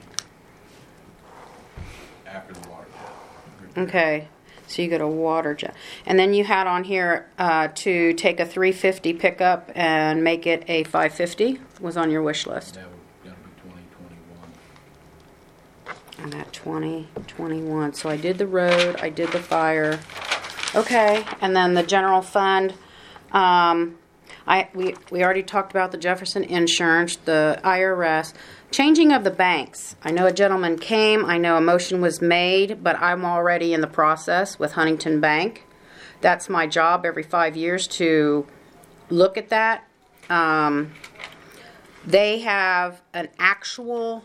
after the water jet. Okay, so you got a water jet. And then you had on here to take a 350 pickup and make it a 550 was on your wish list. That would, gotta be 2021. And that 2021. So I did the road, I did the fire. Okay, and then the general fund. We already talked about the Jefferson Insurance, the IRS, changing of the banks. I know a gentleman came. I know a motion was made, but I'm already in the process with Huntington Bank. That's my job every 5 years to look at that. They have an actual.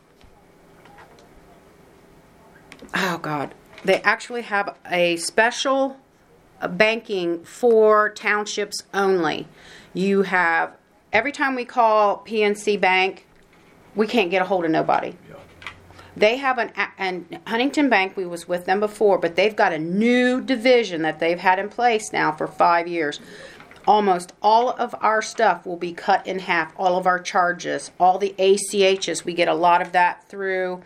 Oh God. They actually have a special banking for townships only. You have, every time we call PNC Bank, we can't get a hold of nobody. They have and Huntington Bank, we was with them before, but they've got a new division that they've had in place now for 5 years. Almost all of our stuff will be cut in half, all of our charges, all the ACHs. We get a lot of that through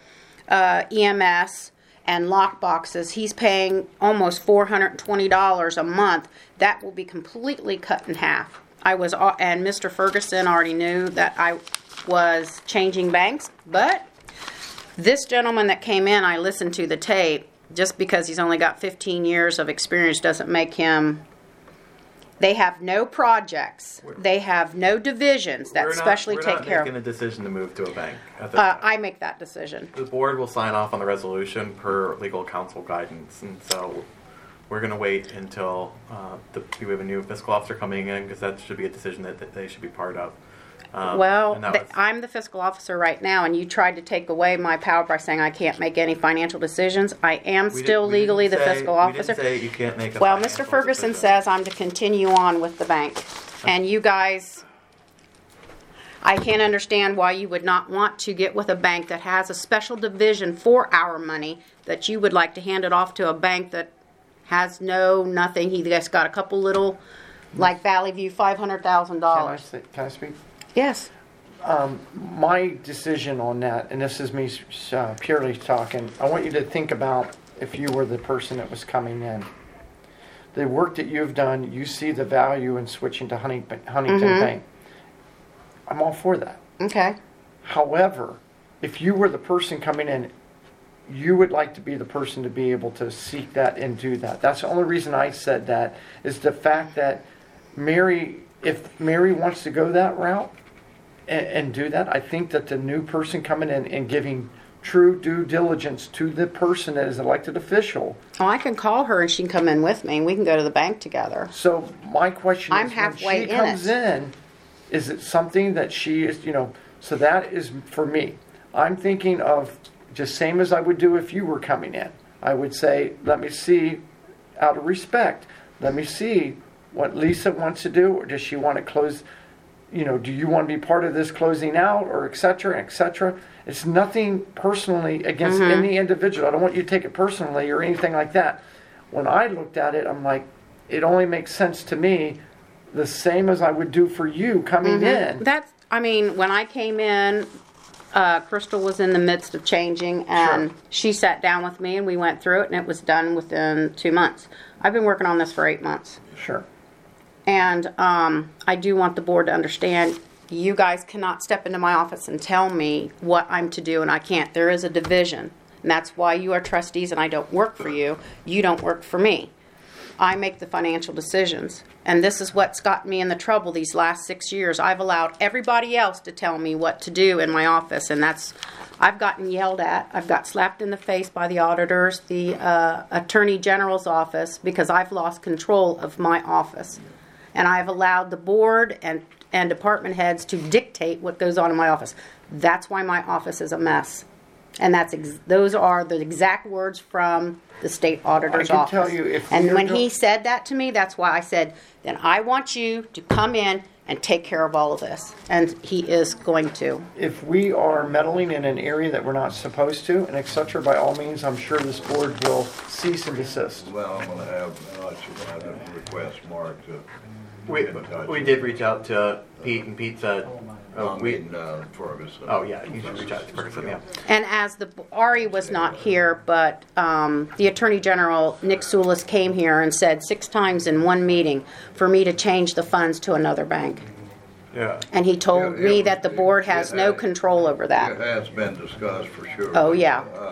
EMS. And lock boxes, he's paying almost $420 a month. That will be completely cut in half. And Mr. Ferguson already knew that I was changing banks, but this gentleman that came in, I listened to the tape. Just because he's only got 15 years of experience doesn't make him. They have no projects. They have no divisions that specially take care We're not making a decision to move to a bank at this time. I make that decision. The board will sign off on the resolution per legal counsel guidance, and so we're going to wait until we have a new fiscal officer coming in, because that should be a decision that they should be part of. I'm the fiscal officer right now, and you tried to take away my power by saying I can't make any financial decisions. I am still legally the fiscal officer. We didn't say you can't make a Well, financial Mr. Ferguson decision. says I'm to continue on with the bank. And you guys, I can't understand why you would not want to get with a bank that has a special division for our money, that you would like to hand it off to a bank that has nothing. He just got a couple little, like Valley View, $500,000. Can I speak? Yes. My decision on that, and this is me purely talking, I want you to think about if you were the person that was coming in. The work that you've done, you see the value in switching to Huntington Bank. I'm all for that. Okay. However, if you were the person coming in, you would like to be the person to be able to seek that and do that. That's the only reason I said that, is the fact that if Mary wants to go that route and do that, I think that the new person coming in and giving true due diligence to the person that is elected official. Oh, I can call her and she can come in with me and we can go to the bank together. So my question I'm is, halfway when she in comes it. in, is it something that she is, so that is for me. I'm thinking of just same as I would do if you were coming in. I would say, let me see, out of respect, let me see what Lisa wants to do, or does she want to close, do you want to be part of this closing out, or et cetera, et cetera. It's nothing personally against any individual. I don't want you to take it personally or anything like that. When I looked at it, I'm like, it only makes sense to me the same as I would do for you coming in. When I came in, Crystal was in the midst of changing, and she sat down with me and we went through it, and it was done within 2 months. I've been working on this for 8 months. Sure. And I do want the board to understand, you guys cannot step into my office and tell me what I'm to do, and I can't. There is a division, and that's why you are trustees, and I don't work for you. You don't work for me. I make the financial decisions, and this is what's gotten me in the trouble these last 6 years. I've allowed everybody else to tell me what to do in my office, and I've gotten yelled at. I've got slapped in the face by the auditors, the Attorney General's office, because I've lost control of my office. And I've allowed the board and department heads to dictate what goes on in my office. That's why my office is a mess. And those are the exact words from the state auditor's I can office. tell you if and you're when go- he said that to me, that's why I said, then I want you to come in and take care of all of this. And he is going to. If we are meddling in an area that we're not supposed to, and et cetera, by all means, I'm sure this board will cease and desist. Well, I'm gonna have to request Mark to. We did reach out to Pete, and Pete said, Ferguson. oh yeah, you should reach out to Ferguson, yeah. And as Ari was not here, but the Attorney General, Nick Soulis, came here and said 6 times in one meeting for me to change the funds to another bank. Yeah. And he told Yeah, me that the board has no control over It that. has been discussed for sure. Oh, yeah. Uh,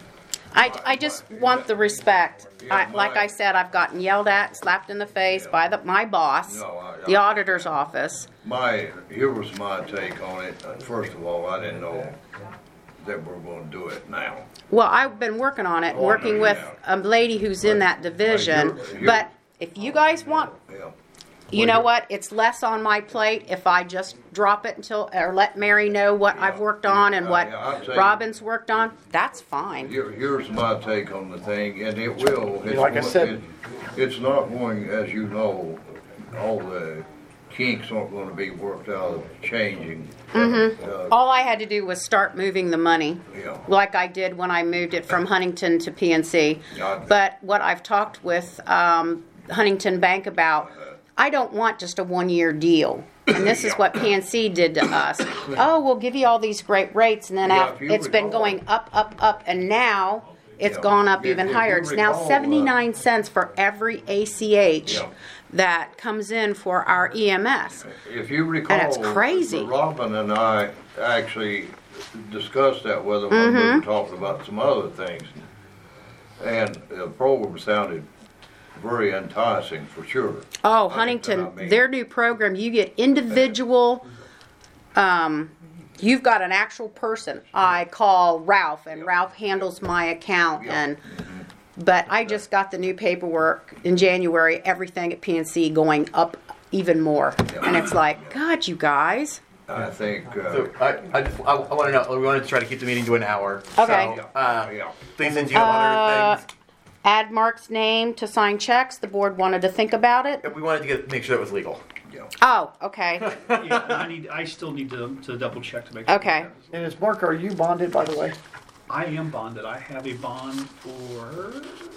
I just want the respect. Yeah, Like I said, I've gotten yelled at, slapped in the face by my boss, No, the auditor's office. Here was my take on it. First of all, I didn't know that we're gonna do it now. Well, I've been working on it, Oh, I working know with you a lady who's in that division. you're- But if you guys want, Yeah. you know what? It's less on my plate if I just drop it or let Mary know what I've worked on and what I'll tell you- Robin's worked on. That's fine. Here's my take on the thing, and it will. Like I said- It's not going, as you know, all the kinks aren't gonna be worked out of changing. All I had to do was start moving the money, Yeah. like I did when I moved it from Huntington to PNC. Yeah. But what I've talked with Huntington Bank about, I don't want just a 1-year deal. And this is what PNC did to us. Oh, we'll give you all these great rates, and then Yeah, if you it's been recall- going up, and now it's Yeah. gone up If even you higher. It's now recall, 79 cents for every ACH Yeah. that comes in for our EMS. If you recall. And it's crazy. Robin and I actually discussed that with them when we were talking about some other things. And the program sounded very enticing for sure. Oh, I Huntington, mean- their new program, you get individual, you've got an actual person. I call Ralph, and Ralph handles my account, but I just got the new paperwork in January, everything at PNC going up even more. And it's like, God, you guys. I think, So I want to know, we wanted to try to keep the meeting to an hour. Okay. So, yeah. please, since you have other things, Add Mark's name to sign checks. The board wanted to think about it. we wanted to make sure that was legal. Oh, okay. Yeah, I still need to double check to make sure. Okay. And is Mark, are you bonded, by the way? I am bonded. I have a bond for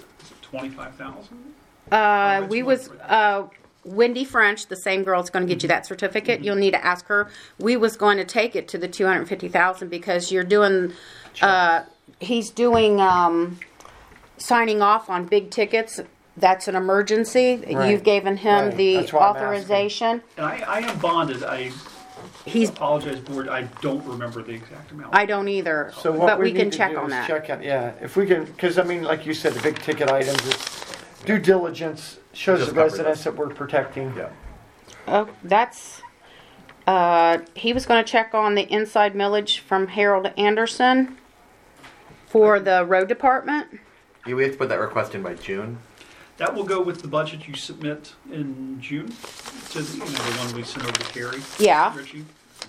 $25,000. We was Wendy French, the same girl that's going to get you that certificate. You'll need to ask her. We was going to take it to the 250,000 because you're doing. He's doing signing off on big tickets. That's an emergency. Right. You've given him Right. the That's why I'm authorization. And I am bonded. I He's. apologize, board. I don't remember the exact amount. I don't either. So what but we need can to check do on is that. check on, yeah, if we can, because I mean, like you said, the big ticket items, it's due diligence, shows Just the cover residents this. that we're protecting. Yeah. Oh, that's. He was going to check on the inside millage from Harold Anderson for the road department. Yeah, we have to put that request in by June. That will go with the budget you submit in June to the one we sent over to Carrie. Yeah. Richie.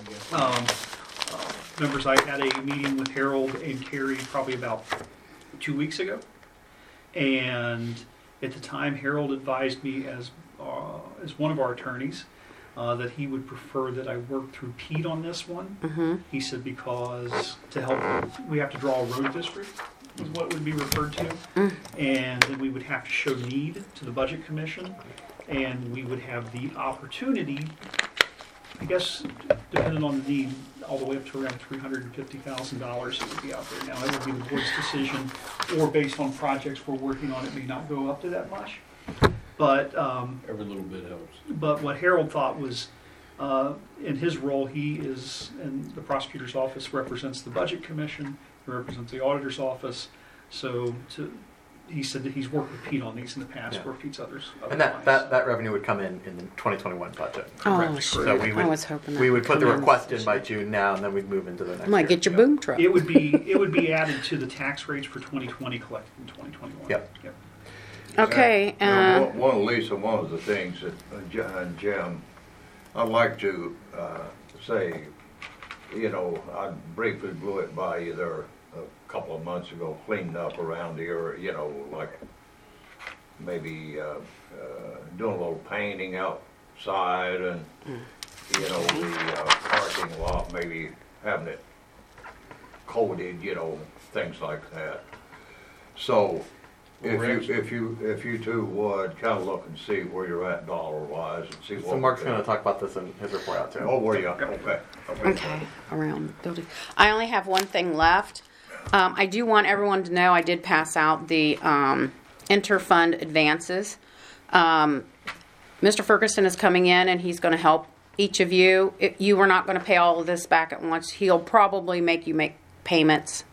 Members, I had a meeting with Harold and Carrie probably about 2 weeks ago. And at the time, Harold advised me as one of our attorneys that he would prefer that I work through Pete on this one. Mm-hmm. He said because to help, we have to draw a road district, is what it would be referred to. And then we would have to show need to the Budget Commission. And we would have the opportunity, I guess, depending on the need, all the way up to around $350,000 that would be out there. Now, it would be the board's decision, or based on projects we're working on, it may not go up to that much. But Every little bit helps. but what Harold thought was, in his role, he is, in the prosecutor's office, represents the Budget Commission, he represents the auditor's office. So he said that he's worked with Pete on these in the past, Yeah. where Pete's others. And that revenue would come in the 2021 budget. Oh, Correct. shoot. So we would, I was hoping that we would put the come in. request in by June now, and then we'd move into the next I might year. get your boom truck. It would be added to the tax rates for 2020 collected in 2021. Yep. Okay. Lisa, one of the things that, Jim, I'd like to say, I briefly blew it by you there a couple of months ago, cleaned up around here, you know, like maybe doing a little painting outside and, you know, the parking lot, maybe having it coated, you know, things like that. So if you two would kind of look and see where you're at dollar-wise and see what. So Mark's going to talk about this in his report out too. Oh, were you? Okay. Okay, around the building. I only have one thing left. I do want everyone to know I did pass out the interfund advances. Mr. Ferguson is coming in and he's going to help each of you. You were not going to pay all of this back at once. He'll probably make you make payments.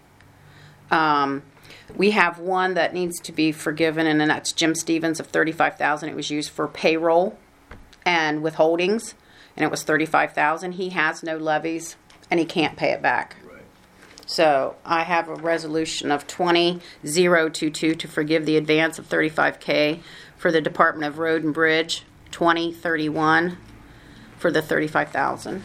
We have one that needs to be forgiven, and then that's Jim Stevens of $35,000. It was used for payroll and withholdings, and it was $35,000. He has no levies, and he can't pay it back. Right. So I have a resolution of 20022 to forgive the advance of $35K for the Department of Road and Bridge, 2031 for the $35,000.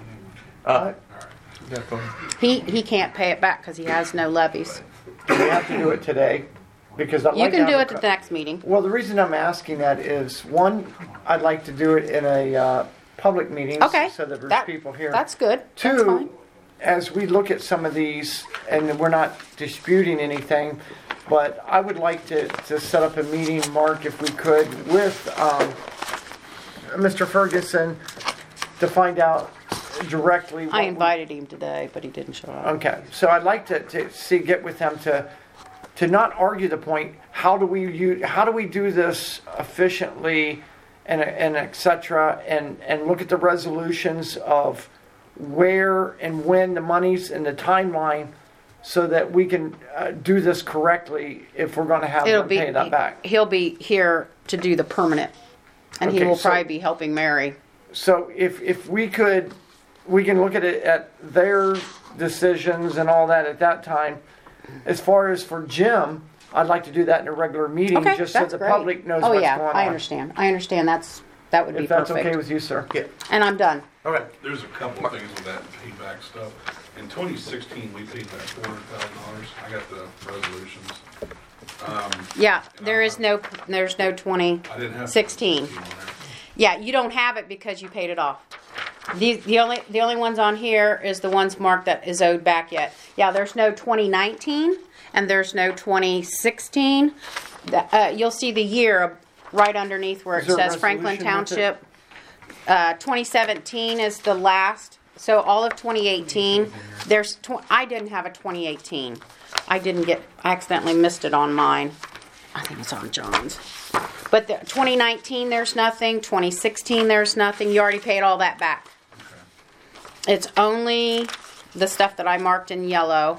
He can't pay it back because he has no levies. Do we have to do it today? Because I'd You like to can have do a it at the next meeting. Well, the reason I'm asking that is, one, I'd like to do it in a public meeting Okay. so that there's That- people here. That's good. That's Two, fine. as we look at some of these, and we're not disputing anything, but I would like to set up a meeting, Mark, if we could, with Mr. Ferguson to find out directly. I invited him today, but he didn't show up. Okay, so I'd like to get with them to not argue the point. How do we do this efficiently, and et cetera, and look at the resolutions of where and when the monies and the timeline, so that we can do this correctly if we're going to have them pay that back. He'll be here to do the permanent, and he Okay, will so- probably be helping Mary. So if we could, we can look at it at their decisions and all that at that time. As far as for Jim, I'd like to do that in a regular meeting, Okay, just so that's the great. public knows Oh what's yeah, going on. I understand. That would be If that's perfect. okay with you, sir. Yeah. And I'm done. Okay. There's a couple of things with that payback stuff. In 2016, we paid back $400,000. I got the resolutions. Yeah, there's no I didn't have 2016. on there. Yeah, you don't have it because you paid it off. The only ones on here is the ones marked that is owed back yet. Yeah, there's no 2019 and there's no 2016. You'll see the year right underneath where it Is there a says Franklin resolution with Township. 2017 is the last. So all of 2018, I didn't have a 2018. I accidentally missed it on mine. I think it's on John's. But 2019, there's nothing. 2016, there's nothing. You already paid all that back. It's only the stuff that I marked in yellow.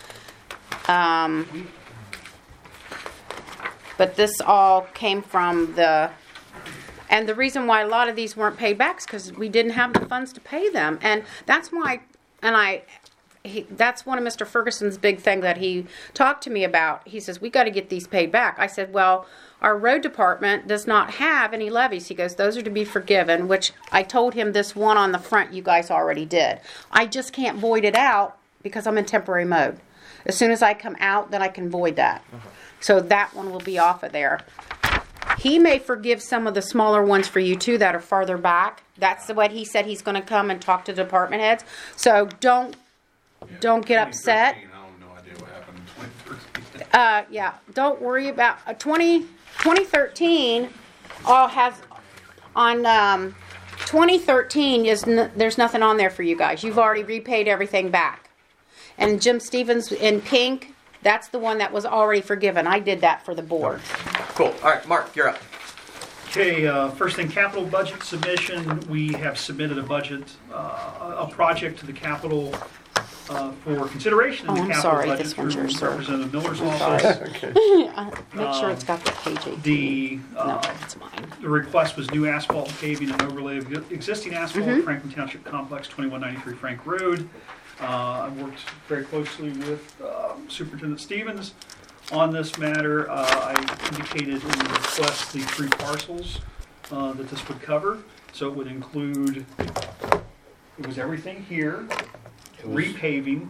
But this all came from and the reason why a lot of these weren't paid back is because we didn't have the funds to pay them. And that's why, that's one of Mr. Ferguson's big things that he talked to me about. He says, we got to get these paid back. I said, well, our road department does not have any levies. He goes, those are to be forgiven, which I told him this one on the front you guys already did. I just can't void it out because I'm in temporary mode. As soon as I come out, then I can void that. So that one will be off of there. He may forgive some of the smaller ones for you too that are farther back. That's what he said. He's going to come and talk to department heads. So don't get upset. 2013, I have no idea what happened in 2013. Yeah, don't worry about 2013. All has on 2013 there's nothing on there for you guys. You've already repaid everything back. And Jim Stevens in pink, that's the one that was already forgiven. I did that for the board. Cool. All right, Mark, you're up. Okay, first thing, capital budget submission. We have submitted a budget, a project to the capital for consideration in the I'm capital sorry, budget this one's through yours, sir. Representative Miller's office. Make sure it's got the page 18. The No, that's mine. The request was new asphalt paving and overlay of existing asphalt, Mm-hmm. Franklin Township Complex, 2193 Frank Road. I worked very closely with Superintendent Stevens on this matter. I indicated in the request the 3 parcels that this would cover. So it would include, it was everything here, repaving,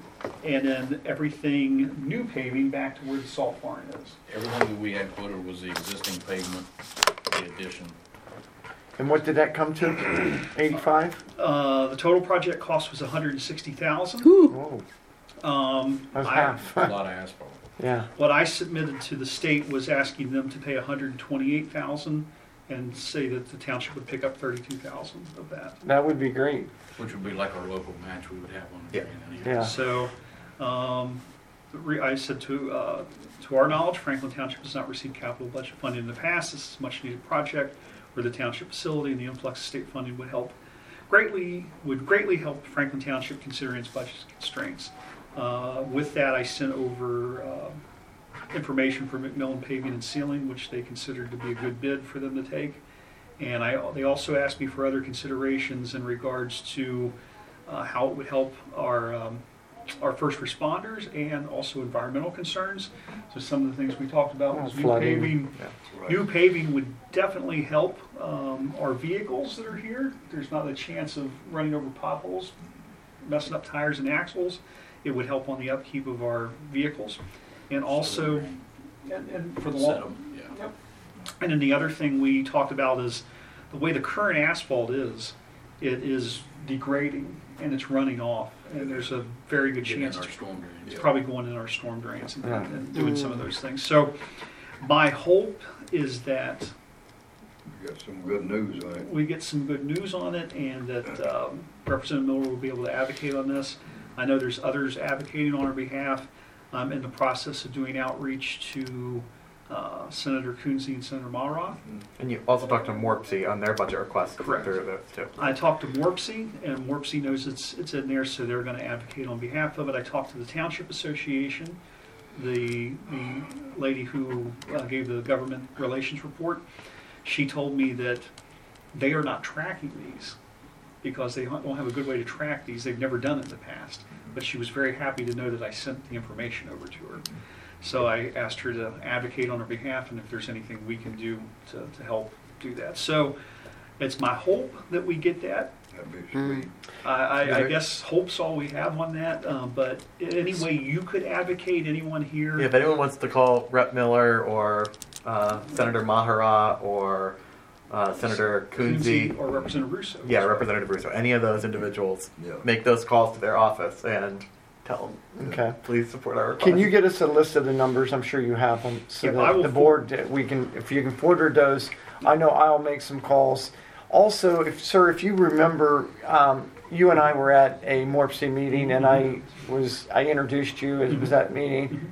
And then everything new paving back to where the salt barn is. Everything that we had quoted was the existing pavement, the addition. And what did that come to? 85? The total project cost was $160,000. Whoa, that's I- half. A lot of asphalt. Yeah. What I submitted to the state was asking them to pay $128,000 and say that the township would pick up $32,000 of that. That would be great. Which would be like our local match we would have on the Yeah. grant. Yeah. So, I said to our knowledge, Franklin Township has not received capital budget funding in the past. This is a much needed project where the township facility and the influx of state funding would greatly help Franklin Township considering its budget constraints. With that, I sent over information for McMillan Paving and Sealing, which they considered to be a good bid for them to take. And they also asked me for other considerations in regards to how it would help our first responders and also environmental concerns. So some of the things we talked about was new Flooding. paving. New paving would definitely help our vehicles that are here. There's not a chance of running over potholes, messing up tires and axles. It would help on the upkeep of our vehicles. And also, and for the Set long, 'em, yeah. Yep. And then the other thing we talked about is the way the current asphalt is, it is degrading and it's running off. And there's a very good Getting in chance our storm drains. it's probably going in our storm drains and, Yeah. and doing some of those things. So my hope is that We got some good news on it. we get some good news on it and that Representative Miller will be able to advocate on this. I know there's others advocating on our behalf. I'm in the process of doing outreach to Senator Coonsey and Senator Malroth. And you also talked to Morpsey on their budget request. Correct. Through those two. I talked to Morpsey, and Morpsey knows it's in there, so they're going to advocate on behalf of it. I talked to the Township Association, the lady who gave the government relations report. She told me that they are not tracking these because they don't have a good way to track these. They've never done it in the past. But she was very happy to know that I sent the information over to her. So I asked her to advocate on her behalf and if there's anything we can do to help do that. So it's my hope that we get that. That'd be sweet. I guess hope's all we have on that. But any way you could advocate, anyone here? Yeah, if anyone wants to call Rep. Miller or Senator Mahara or Senator Coonsey, or Representative Russo. yeah, Representative Russo, any of those individuals, Yeah. make those calls to their office and tell them, Okay. please support our request. Can you get us a list of the numbers? I'm sure you have them. So Yeah, I that will the board, we can, if you can forward those, I know I'll make some calls. Also, if you remember, you and I were at a Morpsey meeting and I introduced you. It was that meeting.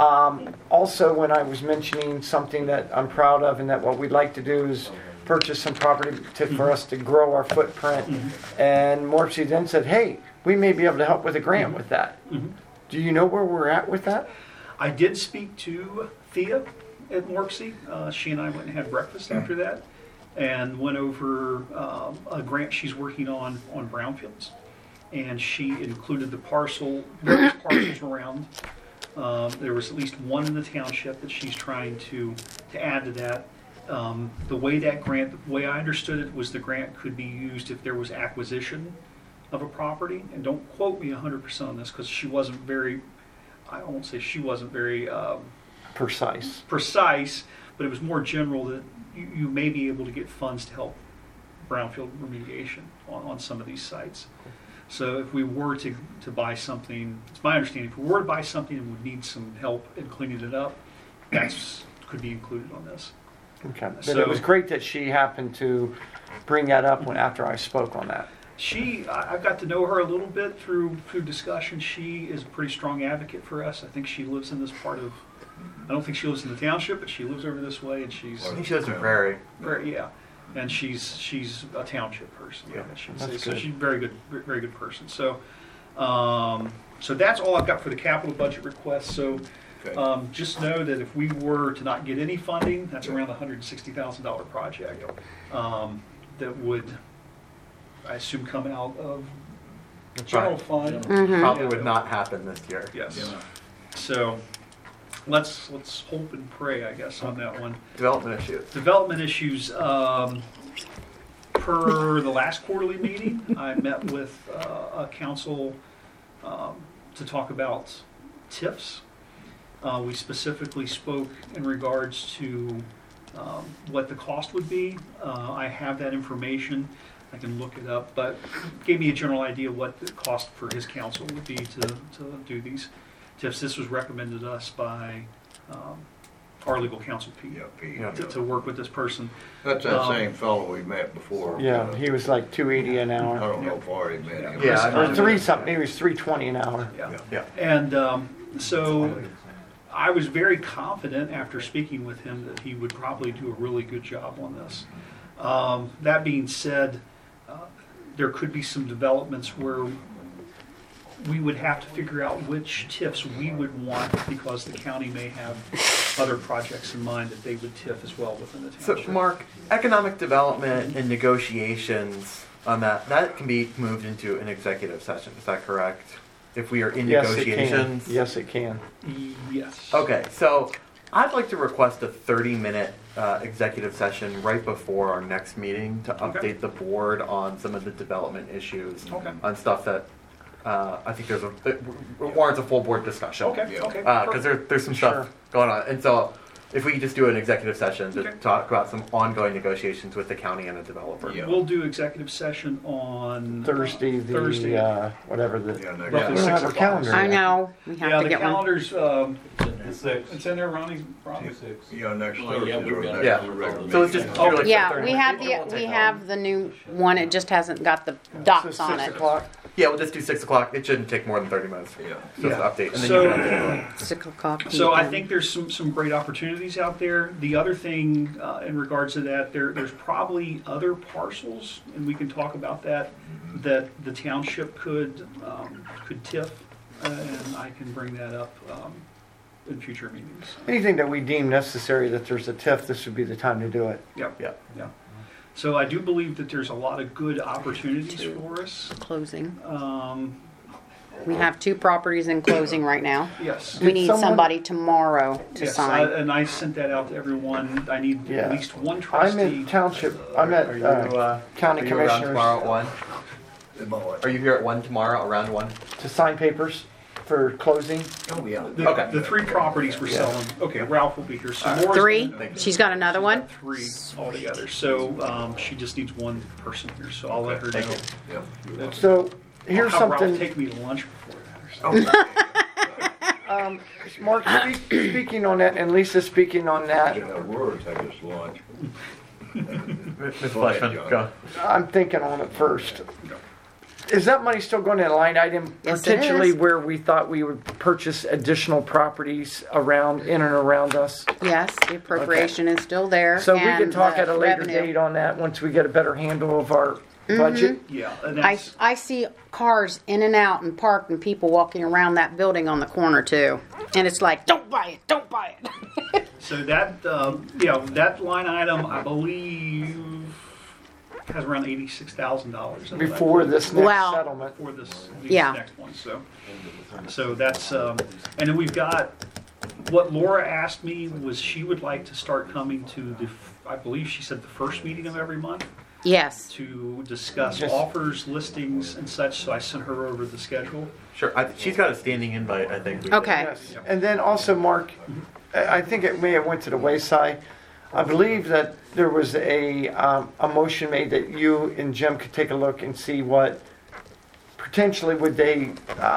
Also, when I was mentioning something that I'm proud of and that what we'd like to do is purchase some property for us to grow our footprint. And Morpsey then said, hey, we may be able to help with a grant with that. Do you know where we're at with that? I did speak to Thea at Morpsey. She and I went and had breakfast after that and went over a grant she's working on brownfields. And she included various parcels around. There was at least one in the township that she's trying to add to that. The way I understood it was the grant could be used if there was acquisition of a property. And don't quote me 100% on this because she wasn't very, I won't say she wasn't very Precise. precise, but it was more general that you may be able to get funds to help brownfield remediation on some of these sites. So if we were to buy something, it's my understanding, if we were to buy something and would need some help in cleaning it up, could be included on this. Okay. But So- it was great that she happened to bring that up after I spoke on that. I've got to know her a little bit through discussion. She is a pretty strong advocate for us. I think she lives in this part of, I don't think she lives in the township, but she lives over this way and she's, I think she lives in Prairie. yeah. And she's a township person, Yeah, I should that's say. So good. she's a very good person. So, so that's all I've got for the capital budget request. So, Okay. just know that if we were to not get any funding, that's around a $160,000 project. That would, I assume, come out of general fund. Probably would not happen this year. Yes. Yeah. So let's hope and pray, I guess, on that one. Development issues. Development issues. Per the last quarterly meeting, I met with a council to talk about TIFs. We specifically spoke in regards to what the cost would be. I have that information. I can look it up, but gave me a general idea what the cost for his council would be to do these TIFs. This was recommended to us by our legal counsel, Pete, Yeah, Pete. Yeah. to work with this person. That's that same fellow we met before. Yeah, he was like $2.80 an I hour. don't know if I already met him. Yeah, I Or know. 3 something, he was $3.20 an hour. Yeah. Yeah. And so I was very confident after speaking with him that he would probably do a really good job on this. That being said, there could be some developments where we would have to figure out which TIFs we would want because the county may have other projects in mind that they would TIF as well within the So, township. Mark, economic development and negotiations on that can be moved into an executive session. Is that correct? If we are in Yes, it can. negotiations? Yes, it can. Yes. Okay, so I'd like to request a 30-minute executive session right before our next meeting to update Okay. the board on some of the development issues, Okay. on stuff that I think it warrants a full board discussion. Okay. Yeah. Okay. Because there's some Sure. stuff going on, and so if we could just do an executive session to Okay. talk about some ongoing negotiations with the county and the developer. Yeah. We'll do executive session on Thursday, Thursday. whatever Yeah, the. next Roughly We don't have 6 a o'clock. calendar. I yet. know, we have Yeah, to the get one. calendar's Six. it's in there, Ronnie. Yeah, next Well, yeah, Thursday. we've got it. Yeah. Regular So it's meeting. just do like Yeah, 30 we minutes. have the new one, it just hasn't got the So dots on 6 it. o'clock. Yeah, we'll just do 6 o'clock. It shouldn't take more than 30 minutes. Yeah. Just Yeah. update, and then So- you can update it. 6 o'clock. So I PM. think there's some great opportunities out there. The other thing in regards to that, there's probably other parcels, and we can talk about that the township could TIF, and I can bring that up in future meetings. Anything that we deem necessary that there's a TIF, this would be the time to do it. Yep. Yeah. So I do believe that there's a lot of good opportunities for us. Closing. Um, We have 2 properties in closing right now. yes. We Did need someone- somebody tomorrow to Yes, sign. and I sent that out to everyone. I need Yeah. at least one I'm trustee. in township, I'm at Are you, county are you around commissioners tomorrow at 1? About Are you here at 1 tomorrow, around 1? to sign papers for closing. Oh, yeah. Okay. The 3 properties we're Yeah. selling. Okay, Ralph will be here. So Laura's 3? gonna- She's got another one? 3 altogether. So she just needs one person here. So I'll let her Thank know. Yeah. So here's I'll have Ralph something, take me to lunch before that. Or something. Mark, speaking on that, and Lisa speaking on that, In a word, take us to lunch. Ms. Go ahead, Fleshman, John. go. I'm thinking on it first. Is that money still going in a line item Yes, it potentially is. where we thought we would purchase additional properties around, in and around us? Yes, the appropriation is still there. So we can and talk the at a later revenue. date on that, once we get a better handle of our budget. Yeah, and I, that's, I see cars in and out and parked and people walking around that building on the corner too. And it's like, don't buy it, don't buy it. so that that line item I believe has around $86,000 Before this next Wow. settlement. for this these Yeah. next one. So that's and then we've got what Laura asked me was she would like to start coming to I believe she said the first meeting of every month Yes. to discuss Just- offers, listings, and such. So I sent her over the schedule. Sure, she's got a standing invite, I think. Okay. Yes. And then also, Mark, I think it may have went to the wayside. I believe that there was a motion made that you and Jim could take a look and see what potentially would they,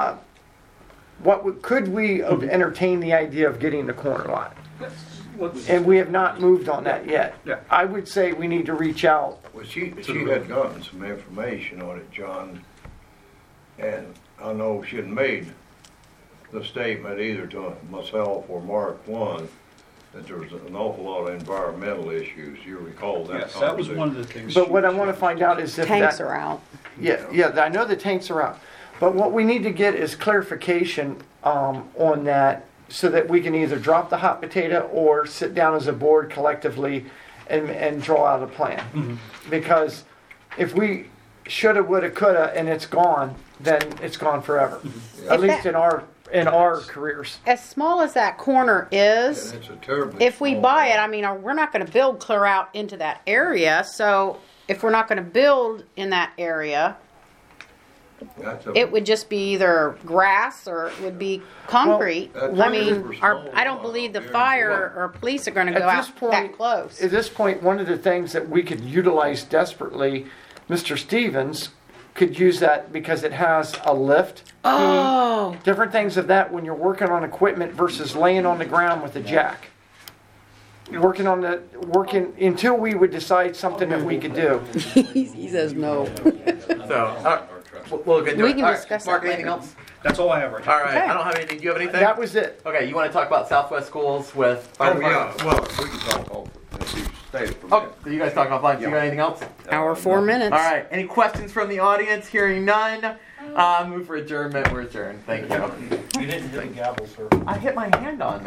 could we entertain the idea of getting the corner lot? And we have not moved on that yet. Yeah. I would say we need to reach out. Well, she had gotten some information on it, John, and I know she had made the statement either to myself or Mark one, that there was an awful lot of environmental issues. You recall that Yes, that was conversation? one of the things. But what I want to find out is if Tanks that, are out. yeah, I know the tanks are out. But what we need to get is clarification on that so that we can either drop the hot potato or sit down as a board collectively and draw out a plan. Because if we shoulda, woulda, coulda, and it's gone, then it's gone forever. At If least that- in our careers. As small as that corner is, And it's a terribly if we small buy it, lot. I mean, we're not going to build clear out into that area. So if we're not going to build in that area, That's a- It would just be either grass or it would be concrete. Well, I mean, that's I don't believe the fire or police are gonna go At this out point, that close. At this point, one of the things that we could utilize desperately, Mr. Stevens could use that because it has a lift. Oh, Different things of that when you're working on equipment versus laying on the ground with a jack. Working until we would decide something that we could do. he says no. So, we'll look into We it. can All right, discuss Mark, that anything later. else? That's all I have right now. All right, Okay. I don't have anything. Do you have anything? That was it. Okay, you want to talk about Southwest Schools with fire Oh, yeah, department? well, we can talk off, if you stay for a Oh, minute. so you guys talk offline. You got anything else? Hour 4 minutes. All right. Any questions from the audience? Hearing none. Move for adjournment. We're adjourned. Thank you. You didn't hit the gavel, sir. I hit my hand on